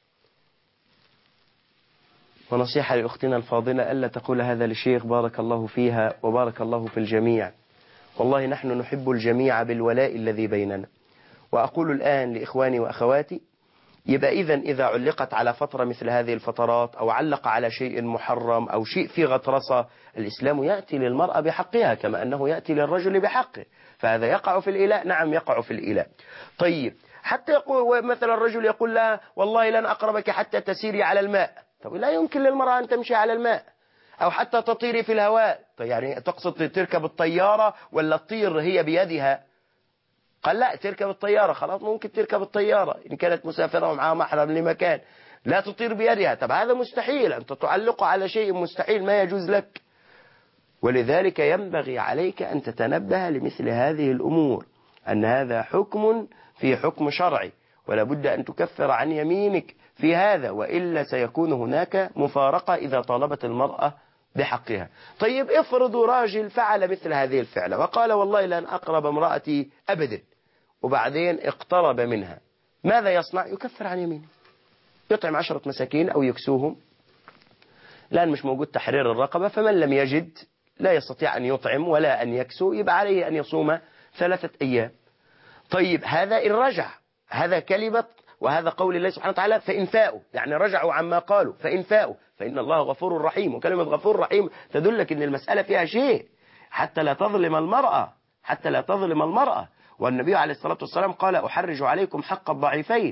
ونصيحة لأختنا الفاضلة ألا تقول هذا لشيخ، بارك الله فيها وبارك الله في الجميع. والله نحن نحب الجميع بالولاء الذي بيننا. وأقول الآن لإخواني وأخواتي، يبقى إذا علقت على فترة مثل هذه الفترات أو علق على شيء محرم أو شيء في غطرسة، الإسلام يأتي للمرأة بحقها كما أنه يأتي للرجل بحقه. فهذا يقع في الإيلاء، نعم يقع في الإيلاء. طيب حتى يقول مثلا الرجل يقول لها والله لن أقربك حتى تسيري على الماء. طب لا يمكن للمرأة أن تمشي على الماء أو حتى تطيري في الهواء. طيب يعني تقصد تركب الطيارة ولا تطير هي بيدها؟ قال لا تركب الطيارة. خلاص ممكن تركب الطيارة إن كانت مسافرة ومعها محرم لمكان. لا تطير بيدها. طب هذا مستحيل، أنت تعلق على شيء مستحيل ما يجوز لك. ولذلك ينبغي عليك أن تتنبه لمثل هذه الأمور، أن هذا حكم في حكم شرعي، ولا بد أن تكفر عن يمينك في هذا، وإلا سيكون هناك مفارقة إذا طالبت المرأة بحقها. طيب افرضوا راجل فعل مثل هذه الفعلة وقال والله لن أقرب امرأتي أبدا، وبعدين اقترب منها، ماذا يصنع؟ يكفر عن يمينه، يطعم 10 مساكين أو يكسوهم. الآن مش موجود تحرير الرقبة، فمن لم يجد لا يستطيع أن يطعم ولا أن يكسو، يبقى عليه أن يصوم 3 أيام. طيب هذا إن رجع، هذا كلمة وهذا قول الله سبحانه وتعالى فإن فاءوا، يعني رجعوا عما قالوا، فإن فاءوا فإن الله غفور رحيم. وكلمة غفور رحيم تدلك أن المسألة فيها شيء حتى لا تظلم المرأة، حتى لا تظلم المرأة. والنبي عليه الصلاة والسلام قال أحرج عليكم حق الضعيفين،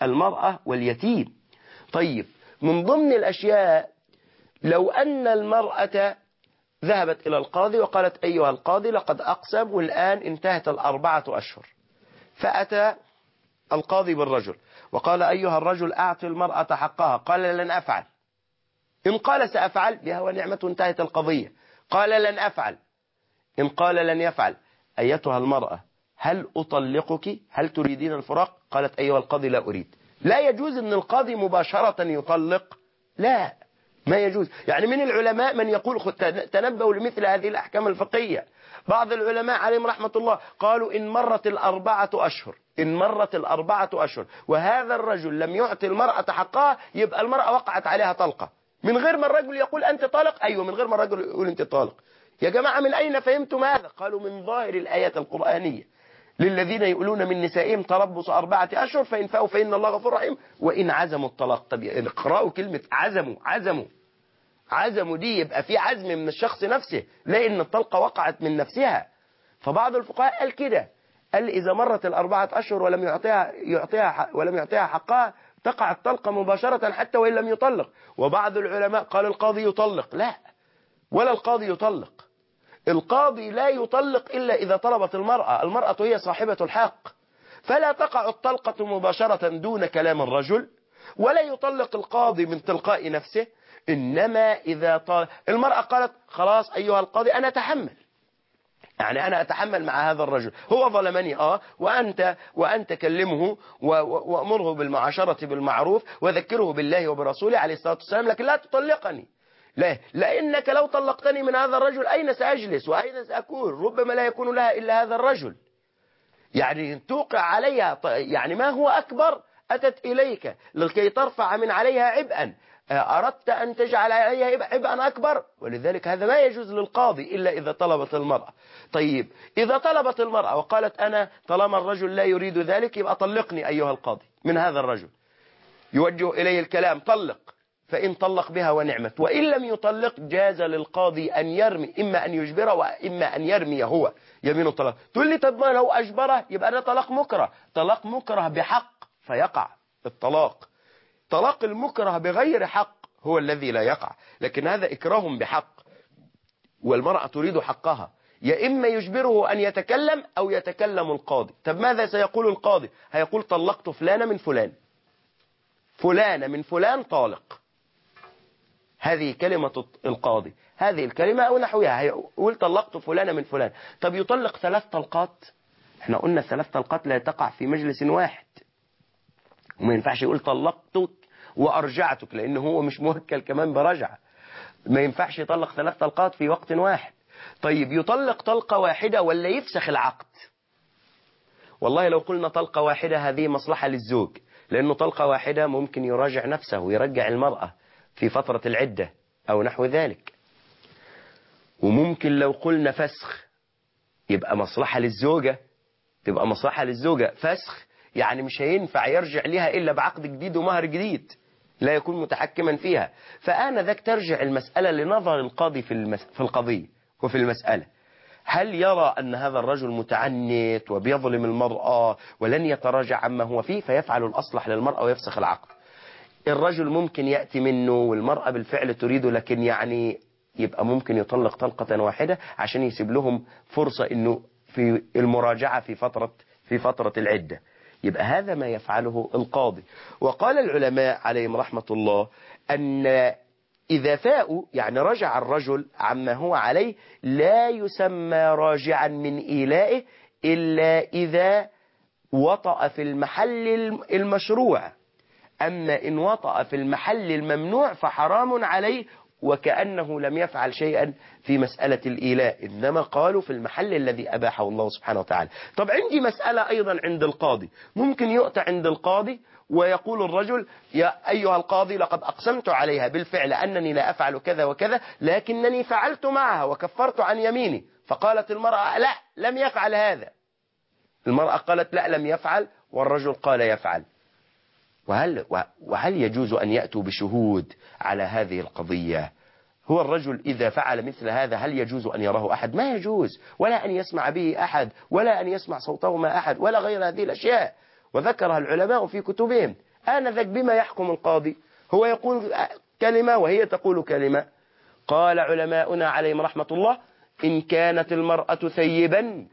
المرأة واليتيم. طيب من ضمن الأشياء لو أن المرأة ذهبت إلى القاضي وقالت أيها القاضي لقد أقسم والآن انتهت 4 أشهر، فأتى القاضي بالرجل وقال أيها الرجل أعطي المرأة حقها، قال لن أفعل. إن قال سأفعل بها ونعمة انتهت القضية، قال لن أفعل. إن قال لن يفعل، أيتها المرأة هل أطلقك؟ هل تريدين الفراق؟ قالت أيها القاضي لا أريد. لا يجوز أن القاضي مباشرة يطلق، لا ما يجوز. يعني من العلماء من يقول تنبهوا لمثل هذه الأحكام الفقهية. بعض العلماء عليهم رحمة الله قالوا إن مرت 4 أشهر، إن مرت 4 أشهر وهذا الرجل لم يعطي المرأة حقها، يبقى المرأة وقعت عليها طلقة من غير ما الرجل يقول أنت طالق. أيوة من غير ما الرجل يقول أنت طالق. يا جماعة من أين فهمتم هذا؟ قالوا من ظاهر الآيات القرآنية للذين يقولون من نسائهم تربص 4 أشهر فإن فاءوا فإن الله غفور رحيم وإن عزموا الطلاق. طب اقرأوا كلمة عزموا دي يبقى في عزم من الشخص نفسه، لا إن الطلقة وقعت من نفسها. فبعض الفقهاء قال كده، قال إذا مرت 4 أشهر ولم يعطيها حقها تقع الطلقة مباشرة حتى وإن لم يطلق. وبعض العلماء قال القاضي يطلق، لا ولا القاضي يطلق. القاضي لا يطلق إلا إذا طلبت المرأة هي صاحبة الحق، فلا تقع الطلقة مباشرة دون كلام الرجل، ولا يطلق القاضي من تلقاء نفسه. إنما إذا المرأة قالت خلاص أيها القاضي أنا أتحمل، يعني أنا أتحمل مع هذا الرجل، هو ظلمني وأنت كلمه وأمره بالمعاشرة بالمعروف وذكره بالله وبرسوله عليه الصلاة والسلام، لكن لا تطلقني. لا، لأنك لو طلقتني من هذا الرجل أين سأجلس وأين سأكون؟ ربما لا يكون لها إلا هذا الرجل. يعني توقع عليها، يعني ما هو أكبر أتت إليك لكي ترفع من عليها عبئا، أردت أن تجعل عليها عبئا أكبر. ولذلك هذا ما يجوز للقاضي إلا إذا طلبت المرأة. طيب إذا طلبت المرأة وقالت أنا طالما الرجل لا يريد ذلك يبقى طلقني أيها القاضي من هذا الرجل، يوجه إليه الكلام طلق، فإن طلق بها ونعمت، وإن لم يطلق جاز للقاضي أن يرمي، إما أن يجبره وإما أن يرمي هو يمين الطلاق. تقول لي طب ما لو أجبره يبقى ده طلاق مكره. طلاق مكره بحق فيقع الطلاق، طلاق المكره بغير حق هو الذي لا يقع، لكن هذا إكراه بحق والمرأة تريد حقها، يا إما يجبره أن يتكلم أو يتكلم القاضي. طب ماذا سيقول القاضي؟ هيقول طلقت فلانة من فلان، فلانة من فلان طالق. هذه كلمة القاضي، هذه الكلمة أو نحوها، هيقول طلقت فلانة من فلان. طب يطلق 3 طلقات؟ احنا قلنا 3 طلقات لا تقع في مجلس واحد، وما ينفعش يقول طلقتك وأرجعتك لأنه هو مش موكل كمان برجعة. ما ينفعش يطلق 3 طلقات في وقت واحد. طيب يطلق طلقة واحدة ولا يفسخ العقد؟ والله لو قلنا طلقة واحدة هذه مصلحة للزوج، لأنه طلقة واحدة ممكن يراجع نفسه ويرجع المرأة في فترة العدة أو نحو ذلك. وممكن لو قلنا فسخ يبقى مصلحة للزوجة، تبقى مصلحة للزوجة فسخ، يعني مش هينفع يرجع لها إلا بعقد جديد ومهر جديد، لا يكون متحكما فيها. فآنذاك ترجع المسألة لنظر القاضي في القضية وفي المسألة. هل يرى أن هذا الرجل متعنت وبيظلم المرأة ولن يتراجع عما هو فيه فيفعل الأصلح للمرأة ويفسخ العقد؟ الرجل ممكن يأتي منه والمرأة بالفعل تريده، لكن يعني يبقى ممكن يطلق طلقة واحدة عشان يسيب لهم فرصة إنه في المراجعة في فترة العدة. يبقى هذا ما يفعله القاضي. وقال العلماء عليهم رحمة الله أن إذا فاءوا يعني رجع الرجل عما هو عليه لا يسمى راجعا من إيلائه إلا إذا وطأ في المحل المشروع، أما إن وطأ في المحل الممنوع فحرام عليه وكأنه لم يفعل شيئا في مسألة الإيلاء، إنما قالوا في المحل الذي أباحه الله سبحانه وتعالى. طب عندي مسألة أيضا عند القاضي، ممكن يؤتى عند القاضي ويقول الرجل يا أيها القاضي لقد أقسمت عليها بالفعل أنني لا أفعل كذا وكذا لكنني فعلت معها وكفرت عن يميني. فقالت المرأة لا لم يفعل هذا، المرأة قالت لا لم يفعل والرجل قال يفعل. وهل يجوز أن يأتوا بشهود على هذه القضية؟ هو الرجل إذا فعل مثل هذا هل يجوز أن يراه أحد؟ ما يجوز، ولا أن يسمع به أحد، ولا أن يسمع صوته ما أحد، ولا غير هذه الأشياء. وذكرها العلماء في كتبهم آنذاك بما يحكم القاضي؟ هو يقول كلمة وهي تقول كلمة. قال علماؤنا عليهم رحمة الله: إن كانت المرأة ثيبا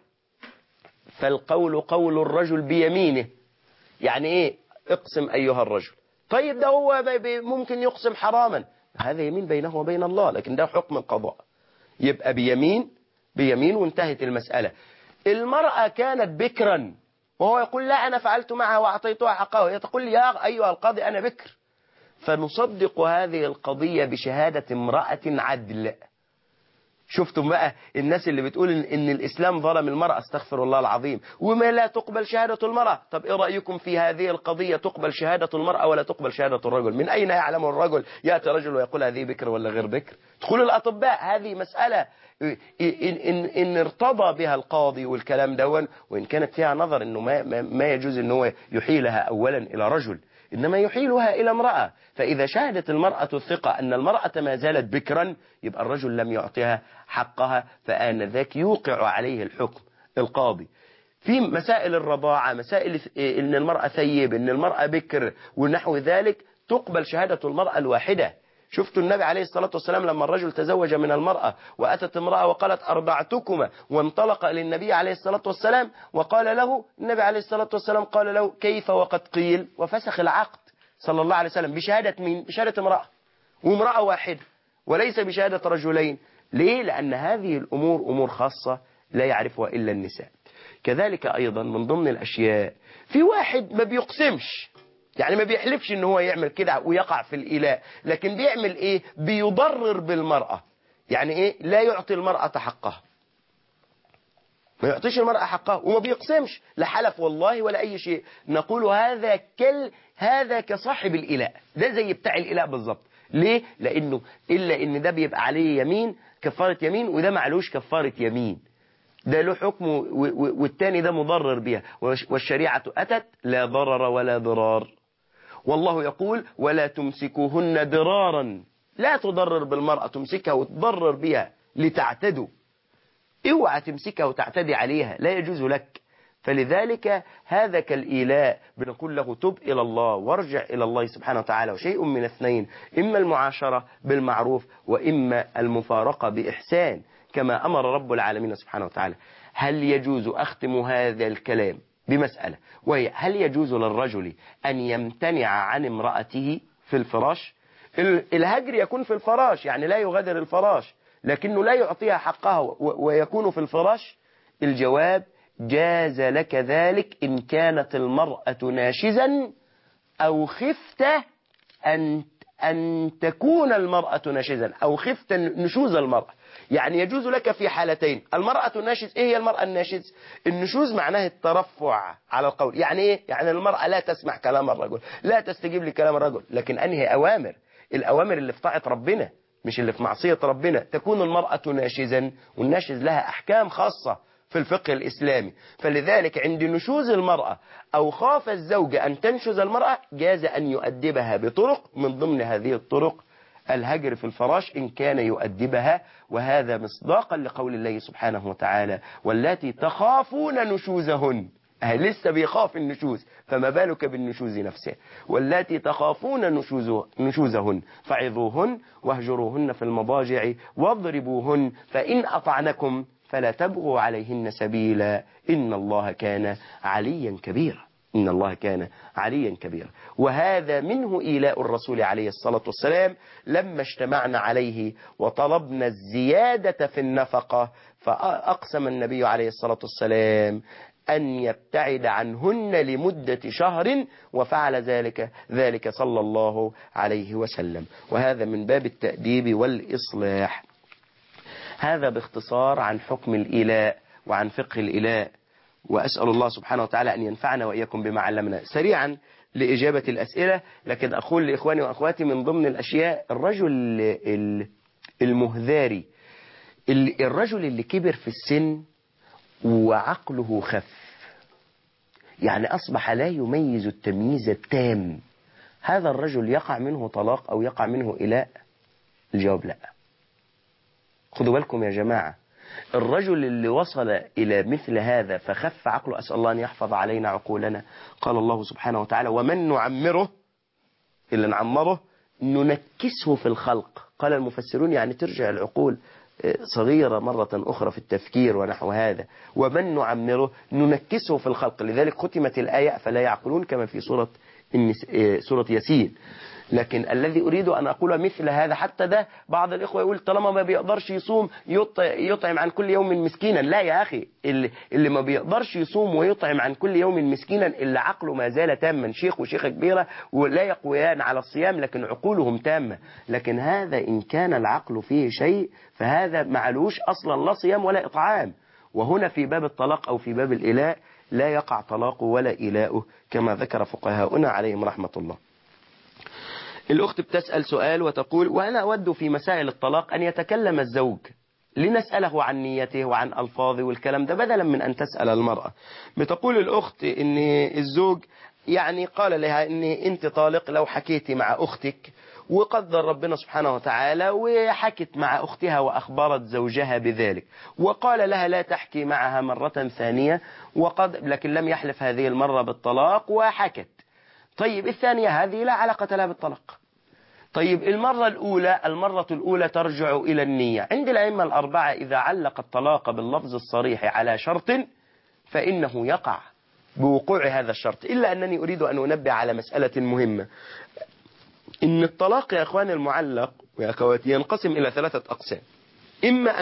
فالقول قول الرجل بيمينه. يعني إيه؟ اقسم أيها الرجل. طيب ده هو ممكن يقسم حراما، هذا يمين بينه وبين الله، لكن ده حكم القضاء، يبقى بيمين وانتهت المسألة. المرأة كانت بكرا وهو يقول لا أنا فعلت معها وأعطيتها حقها، وهي تقول يا أيها القاضي أنا بكر، فنصدق هذه القضية بشهادة امرأة عدل. شفتم بقى الناس اللي بتقول إن الإسلام ظلم المرأة؟ استغفر الله العظيم. وما لا تقبل شهادة المرأة. طب إيه رأيكم في هذه القضية؟ تقبل شهادة المرأة ولا تقبل شهادة الرجل؟ من أين يعلم الرجل؟ يأتي رجل ويقول هذه بكر ولا غير بكر؟ تقول الأطباء هذه مسألة إن ارتضى بها القاضي والكلام دون، وإن كانت فيها نظر إنه ما يجوز إنه يحيلها أولا إلى رجل، إنما يحيلها إلى امرأة. فإذا شهدت المرأة الثقة أن المرأة ما زالت بكرا يبقى الرجل لم يعطيها حقها، فآنذاك يوقع عليه الحكم القاضي. في مسائل الرضاعة، مسائل إن المرأة ثيب، إن المرأة بكر ونحو ذلك، تقبل شهادة المرأة الواحدة. شفتوا النبي عليه الصلاة والسلام لما الرجل تزوج من المرأة وأتت امرأة وقالت أرضعتكما، وانطلق للنبي عليه الصلاة والسلام وقال له النبي عليه الصلاة والسلام قال له كيف وقد قيل، وفسخ العقد صلى الله عليه وسلم بشهادة مين؟ بشهادة امرأة، وامرأة واحدة، وليس بشهادة رجلين. ليه؟ لأن هذه الأمور أمور خاصة لا يعرفها إلا النساء. كذلك أيضا من ضمن الأشياء، في واحد ما بيقسمش، يعني ما بيحلفش ان هو يعمل كده ويقع في الإيلاء، لكن بيعمل ايه؟ بيضرر بالمرأة. يعني ايه؟ لا يعطي المرأة حقها، ما يعطيش المرأة حقها وما بيقسمش، لا حلف والله ولا أي شيء. نقول هذا كصاحب الإيلاء، ده زي بتاع الإيلاء بالظبط. ليه؟ لأنه إلا إن ده بيبقى عليه يمين كفارة يمين، وده معلوش كفارة يمين، ده له حكم والتاني ده مضرر بها. والشريعة أتت لا ضرر ولا ضرار. والله يقول ولا تمسكوهن ضرارا، لا تضرر بالمرأة، تمسكها وتضرر بها لتعتدوا. اوعى تمسكها وتعتدي عليها، لا يجوز لك. فلذلك هذا كالإيلاء، بنقول له تب إلى الله وارجع إلى الله سبحانه وتعالى، وشيء من اثنين: إما المعاشرة بالمعروف وإما المفارقة بإحسان، كما أمر رب العالمين سبحانه وتعالى. هل يجوز أختم هذا الكلام بمسألة، وهي هل يجوز للرجل أن يمتنع عن امرأته في الفراش؟ الهجر يكون في الفراش، يعني لا يغادر الفراش، لكنه لا يعطيها حقها ويكون في الفراش. الجواب: جاز لك ذلك إن كانت المرأة ناشزا أو خفت أن تكون المرأة ناشزا أو خفت نشوز المرأة. يعني يجوز لك في حالتين. المرأة الناشز، إيه هي المرأة الناشز؟ النشوز معناه الترفع على القول. يعني إيه؟ يعني المرأة لا تسمع كلام الرجل، لا تستجيب لكلام الرجل، لكن أنهي أوامر، الأوامر اللي في طاعة ربنا مش اللي في معصية ربنا. تكون المرأة ناشزا، والناشز لها أحكام خاصة في الفقه الإسلامي. فلذلك عند نشوز المرأة أو خاف الزوج أن تنشز المرأة، جاز أن يؤدبها بطرق، من ضمن هذه الطرق الهجر في الفراش إن كان يؤدبها. وهذا مصداقا لقول الله سبحانه وتعالى واللاتي تخافون نشوزهن. لسه بيخاف النشوز، فما بالك بالنشوز نفسه. واللاتي تخافون نشوزهن فعظوهن واهجروهن في المضاجع واضربوهن فإن أطعنكم فلا تبغوا عليهن سبيلا إن الله كان عليا كبيرا. إن الله كان عليا كبيرا. وهذا منه إيلاء الرسول عليه الصلاة والسلام لما اجتمعنا عليه وطلبنا الزيادة في النفقة، فأقسم النبي عليه الصلاة والسلام أن يبتعد عنهن لمدة شهر، وفعل ذلك صلى الله عليه وسلم. وهذا من باب التأديب والإصلاح. هذا باختصار عن حكم الإيلاء وعن فقه الإيلاء، وأسأل الله سبحانه وتعالى أن ينفعنا وإياكم بما علمنا. سريعا لإجابة الأسئلة، لكن أقول لإخواني وأخواتي من ضمن الأشياء الرجل المهذاري، الرجل اللي كبر في السن وعقله خف، يعني أصبح لا يميز التمييز التام، هذا الرجل يقع منه طلاق أو يقع منه إيلاء؟ الجواب لا. خذوا بالكم يا جماعة، الرجل اللي وصل إلى مثل هذا فخف عقله، أسأل الله أن يحفظ علينا عقولنا. قال الله سبحانه وتعالى ومن نعمره اللي نعمره ننكسه في الخلق. قال المفسرون يعني ترجع العقول صغيرة مرة أخرى في التفكير ونحو هذا. ومن نعمره ننكسه في الخلق، لذلك ختمت الآية فلا يعقلون كما في سورة ياسين. لكن الذي أريد أن أقول مثل هذا، حتى ده بعض الإخوة يقول طالما ما بيقدرش يصوم يطعم عن كل يوم مسكينا. لا يا أخي، اللي ما بيقدرش يصوم ويطعم عن كل يوم مسكينا اللي عقله ما زال تاما، شيخ وشيخة كبيرة ولا يقويان على الصيام لكن عقولهم تامة. لكن هذا إن كان العقل فيه شيء فهذا معلوش أصلا لا صيام ولا إطعام. وهنا في باب الطلاق أو في باب الإلاء لا يقع طلاقه ولا إلاؤه كما ذكر فقهاؤنا عليهم رحمة الله. الأخت بتسأل سؤال وتقول: وأنا أود في مسائل الطلاق أن يتكلم الزوج لنسأله عن نيته وعن ألفاظه والكلام ده بدلا من أن تسأل المرأة. بتقول الأخت إن الزوج يعني قال لها إن أنت طالق لو حكيتي مع أختك، وقدر ربنا سبحانه وتعالى وحكت مع أختها وأخبرت زوجها بذلك، وقال لها لا تحكي معها مرة ثانية، لكن لم يحلف هذه المرة بالطلاق وحكت. طيب الثانية هذه لا علاقة لها بالطلاق. طيب المرة الأولى ترجع إلى النية. عند الأئمة الأربعة إذا علق الطلاق باللفظ الصريح على شرط فإنه يقع بوقوع هذا الشرط. إلا أنني أريد أن أنبه على مسألة مهمة، إن الطلاق يا أخوان المعلق ويا أخواتي ينقسم إلى 3 أقسام. إما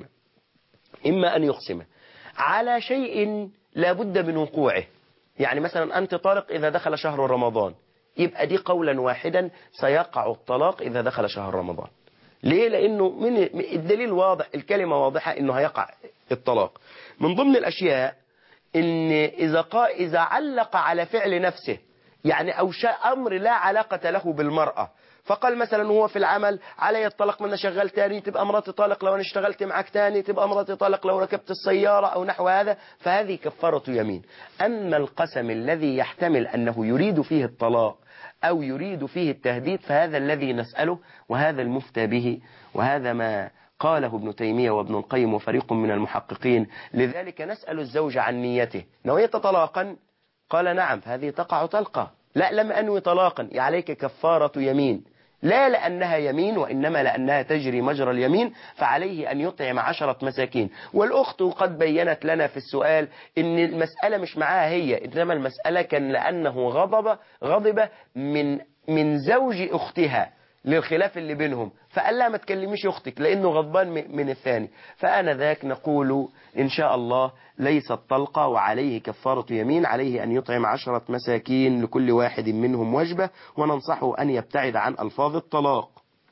أن يقسم على شيء لا بد من وقوعه. يعني مثلا أنت طالق إذا دخل شهر رمضان، يبقى دي قولا واحدا سيقع الطلاق إذا دخل شهر رمضان. ليه؟ لأنه من الدليل واضح، الكلمة واضحة إنه هيقع الطلاق. من ضمن الأشياء إن إذا علق على فعل نفسه، يعني أو أمر لا علاقة له بالمرأة، فقال مثلا هو في العمل علي الطلاق من شغال تاني، تبقى مراتي طالق لو أنا اشتغلت معك تاني، تبقى مراتي طالق لو ركبت السيارة أو نحو هذا، فهذه كفارة يمين. أما القسم الذي يحتمل أنه يريد فيه الطلاق أو يريد فيه التهديد فهذا الذي نسأله، وهذا المفتى به، وهذا ما قاله ابن تيمية وابن القيم وفريق من المحققين. لذلك نسأل الزوج عن نيته، نويت طلاقا؟ قال نعم، فهذه تقع طلقة. لا، لم أنوي طلاقا، عليك كفارة يمين، لا لأنها يمين وإنما لأنها تجري مجرى اليمين، فعليه أن يطعم 10 مساكين. والأخت قد بيّنت لنا في السؤال إن المسألة مش معاها هي، إنما المسألة كان لأنه غضب من زوج أختها للخلاف اللي بينهم، فقال لها ما تكلميش أختك لأنه غضبان من الثاني. فأنا ذاك نقول إن شاء الله ليس الطلقة وعليه كفارة يمين، عليه أن يطعم 10 مساكين لكل واحد منهم وجبة، وننصحه أن يبتعد عن ألفاظ الطلاق.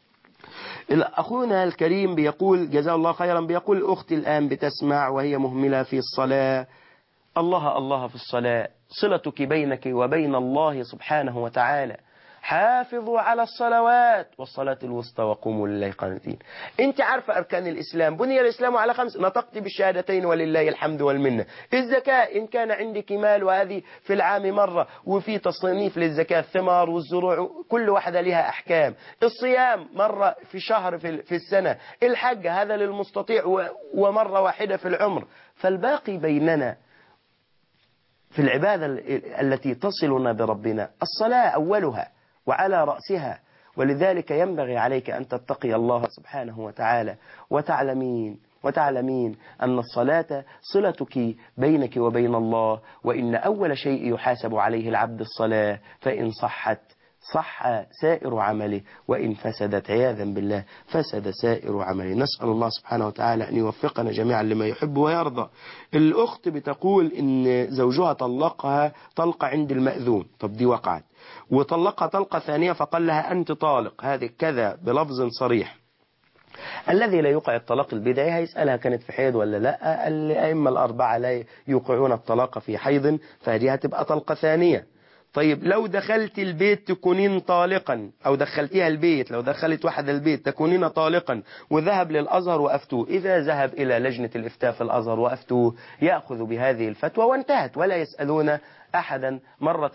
أخونا الكريم بيقول جزاه الله خيرا، بيقول أختي الآن بتسمع وهي مهملة في الصلاة، الله في الصلاة، صلتك بينك وبين الله سبحانه وتعالى، حافظوا على الصلوات والصلاة الوسطى وقوموا لله قانتين. انت عارفة أركان الإسلام، بني الإسلام على 5، نطقت بالشهادتين ولله الحمد والمنة. الزكاة إن كان عندك مال، وهذه في العام مرة، وفي تصنيف للزكاة، الثمار والزروع كل واحدة لها أحكام. الصيام مرة في شهر في السنة. الحج هذا للمستطيع ومرة واحدة في العمر. فالباقي بيننا في العبادة التي تصلنا بربنا الصلاة أولها وعلى رأسها. ولذلك ينبغي عليك أن تتقي الله سبحانه وتعالى وتعلمين أن الصلاة صلتك بينك وبين الله، وإن أول شيء يحاسب عليه العبد الصلاة، فإن صحت صح سائر عمله، وإن فسدت عياذا بالله فسد سائر عمله. نسأل الله سبحانه وتعالى أن يوفقنا جميعا لما يحب ويرضى. الأخت بتقول إن زوجها طلقها طلقة عند المأذون، طب دي وقعت، وطلقها طلقة ثانية فقال لها أنت طالق، هذه كذا بلفظ صريح. الذي لا يوقع الطلاق البدعي هيسألها كانت في حيض ولا لا. الأئمة الأربعة لا يوقعون الطلاق في حيض، فهذه هتبقى طلقة ثانية. طيب لو دخلت البيت تكونين طالقا، أو دخلتيها البيت، لو دخلت واحد البيت تكونين طالقا، وذهب للأزهر وأفتوه، إذا ذهب إلى لجنة الإفتاء في الأزهر وأفتوه يأخذ بهذه الفتوى وانتهت، ولا يسألون أحدا مرة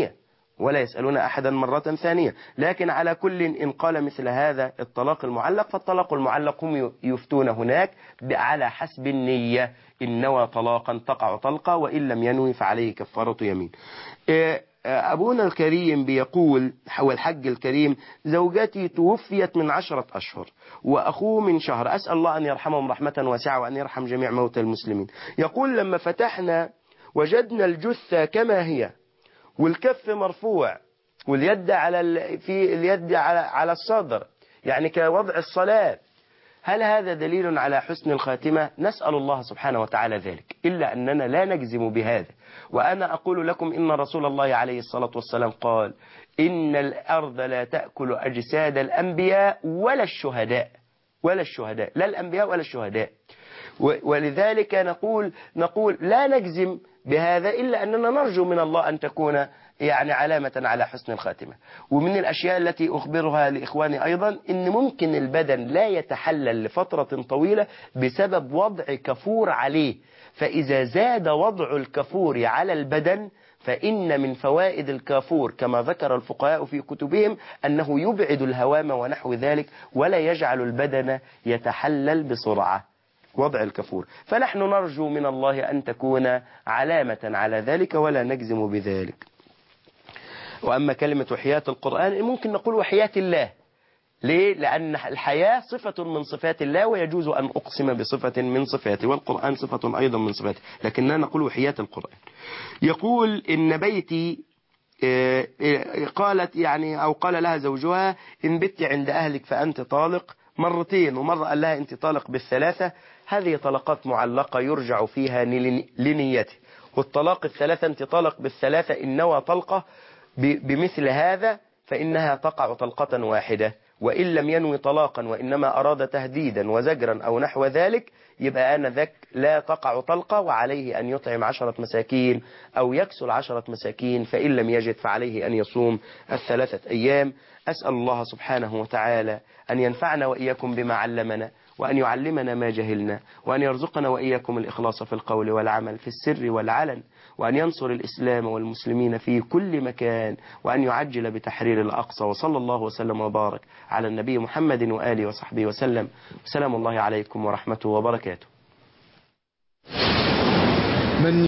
ثانية. لكن على كل إن قال مثل هذا الطلاق المعلق، فالطلاق المعلق هم يفتون هناك على حسب النية، إن نوى طلاقا تقع طلقة، وإن لم ينوي فعليه كفارة يمين. أبونا الكريم بيقول والحج الكريم زوجتي توفيت من 10 أشهر وأخوه من شهر، أسأل الله أن يرحمهم رحمة واسعة وأن يرحم جميع موتى المسلمين. يقول لما فتحنا وجدنا الجثة كما هي والكف مرفوع واليد اليد على الصدر يعني كوضع الصلاة، هل هذا دليل على حسن الخاتمة؟ نسأل الله سبحانه وتعالى ذلك، إلا أننا لا نجزم بهذا. وأنا أقول لكم إن رسول الله عليه الصلاة والسلام قال إن الأرض لا تأكل أجساد الأنبياء ولا الشهداء، لا الأنبياء ولا الشهداء. ولذلك نقول لا نجزم بهذا، إلا أننا نرجو من الله أن تكون يعني علامة على حسن الخاتمة. ومن الأشياء التي أخبرها لإخواني أيضا إن ممكن البدن لا يتحلل لفترة طويلة بسبب وضع كفور عليه، فإذا زاد وضع الكفور على البدن فإن من فوائد الكافور كما ذكر الفقهاء في كتبهم أنه يبعد الهوام ونحو ذلك ولا يجعل البدن يتحلل بسرعة وضع الكفور. فنحن نرجو من الله أن تكون علامة على ذلك ولا نجزم بذلك. وأما كلمة وحياة القرآن ممكن نقول وحياة الله. ليه؟ لأن الحياة صفة من صفات الله ويجوز أن أقسم بصفة من صفاته، والقرآن صفة أيضا من صفاته، لكننا نقول وحياة القرآن. يقول إن بيتي قالت يعني أو قال لها زوجها إن بت عند أهلك فأنت طالق مرتين، ومرة قال لها أنت طالق بالثلاثة. هذه طلقات معلقة يرجع فيها لنيته، والطلاق الثلاثة أنت طالق بالثلاثة إن نوى طلقة بمثل هذا فإنها تقع طلقة واحدة، وإن لم ينوي طلاقا وإنما أراد تهديدا وزجرا أو نحو ذلك يبقى آنذاك لا تقع طلقة، وعليه أن يطعم 10 مساكين أو يكسل 10 مساكين، فإن لم يجد فعليه أن يصوم 3 أيام. أسأل الله سبحانه وتعالى أن ينفعنا وإياكم بما علمنا، وأن يعلمنا ما جهلنا، وأن يرزقنا وإياكم الإخلاص في القول والعمل في السر والعلن، وأن ينصر الإسلام والمسلمين في كل مكان، وأن يعجل بتحرير الأقصى. وصلى الله وسلم وبارك على النبي محمد وآله وصحبه وسلم. سلام الله عليكم ورحمته وبركاته.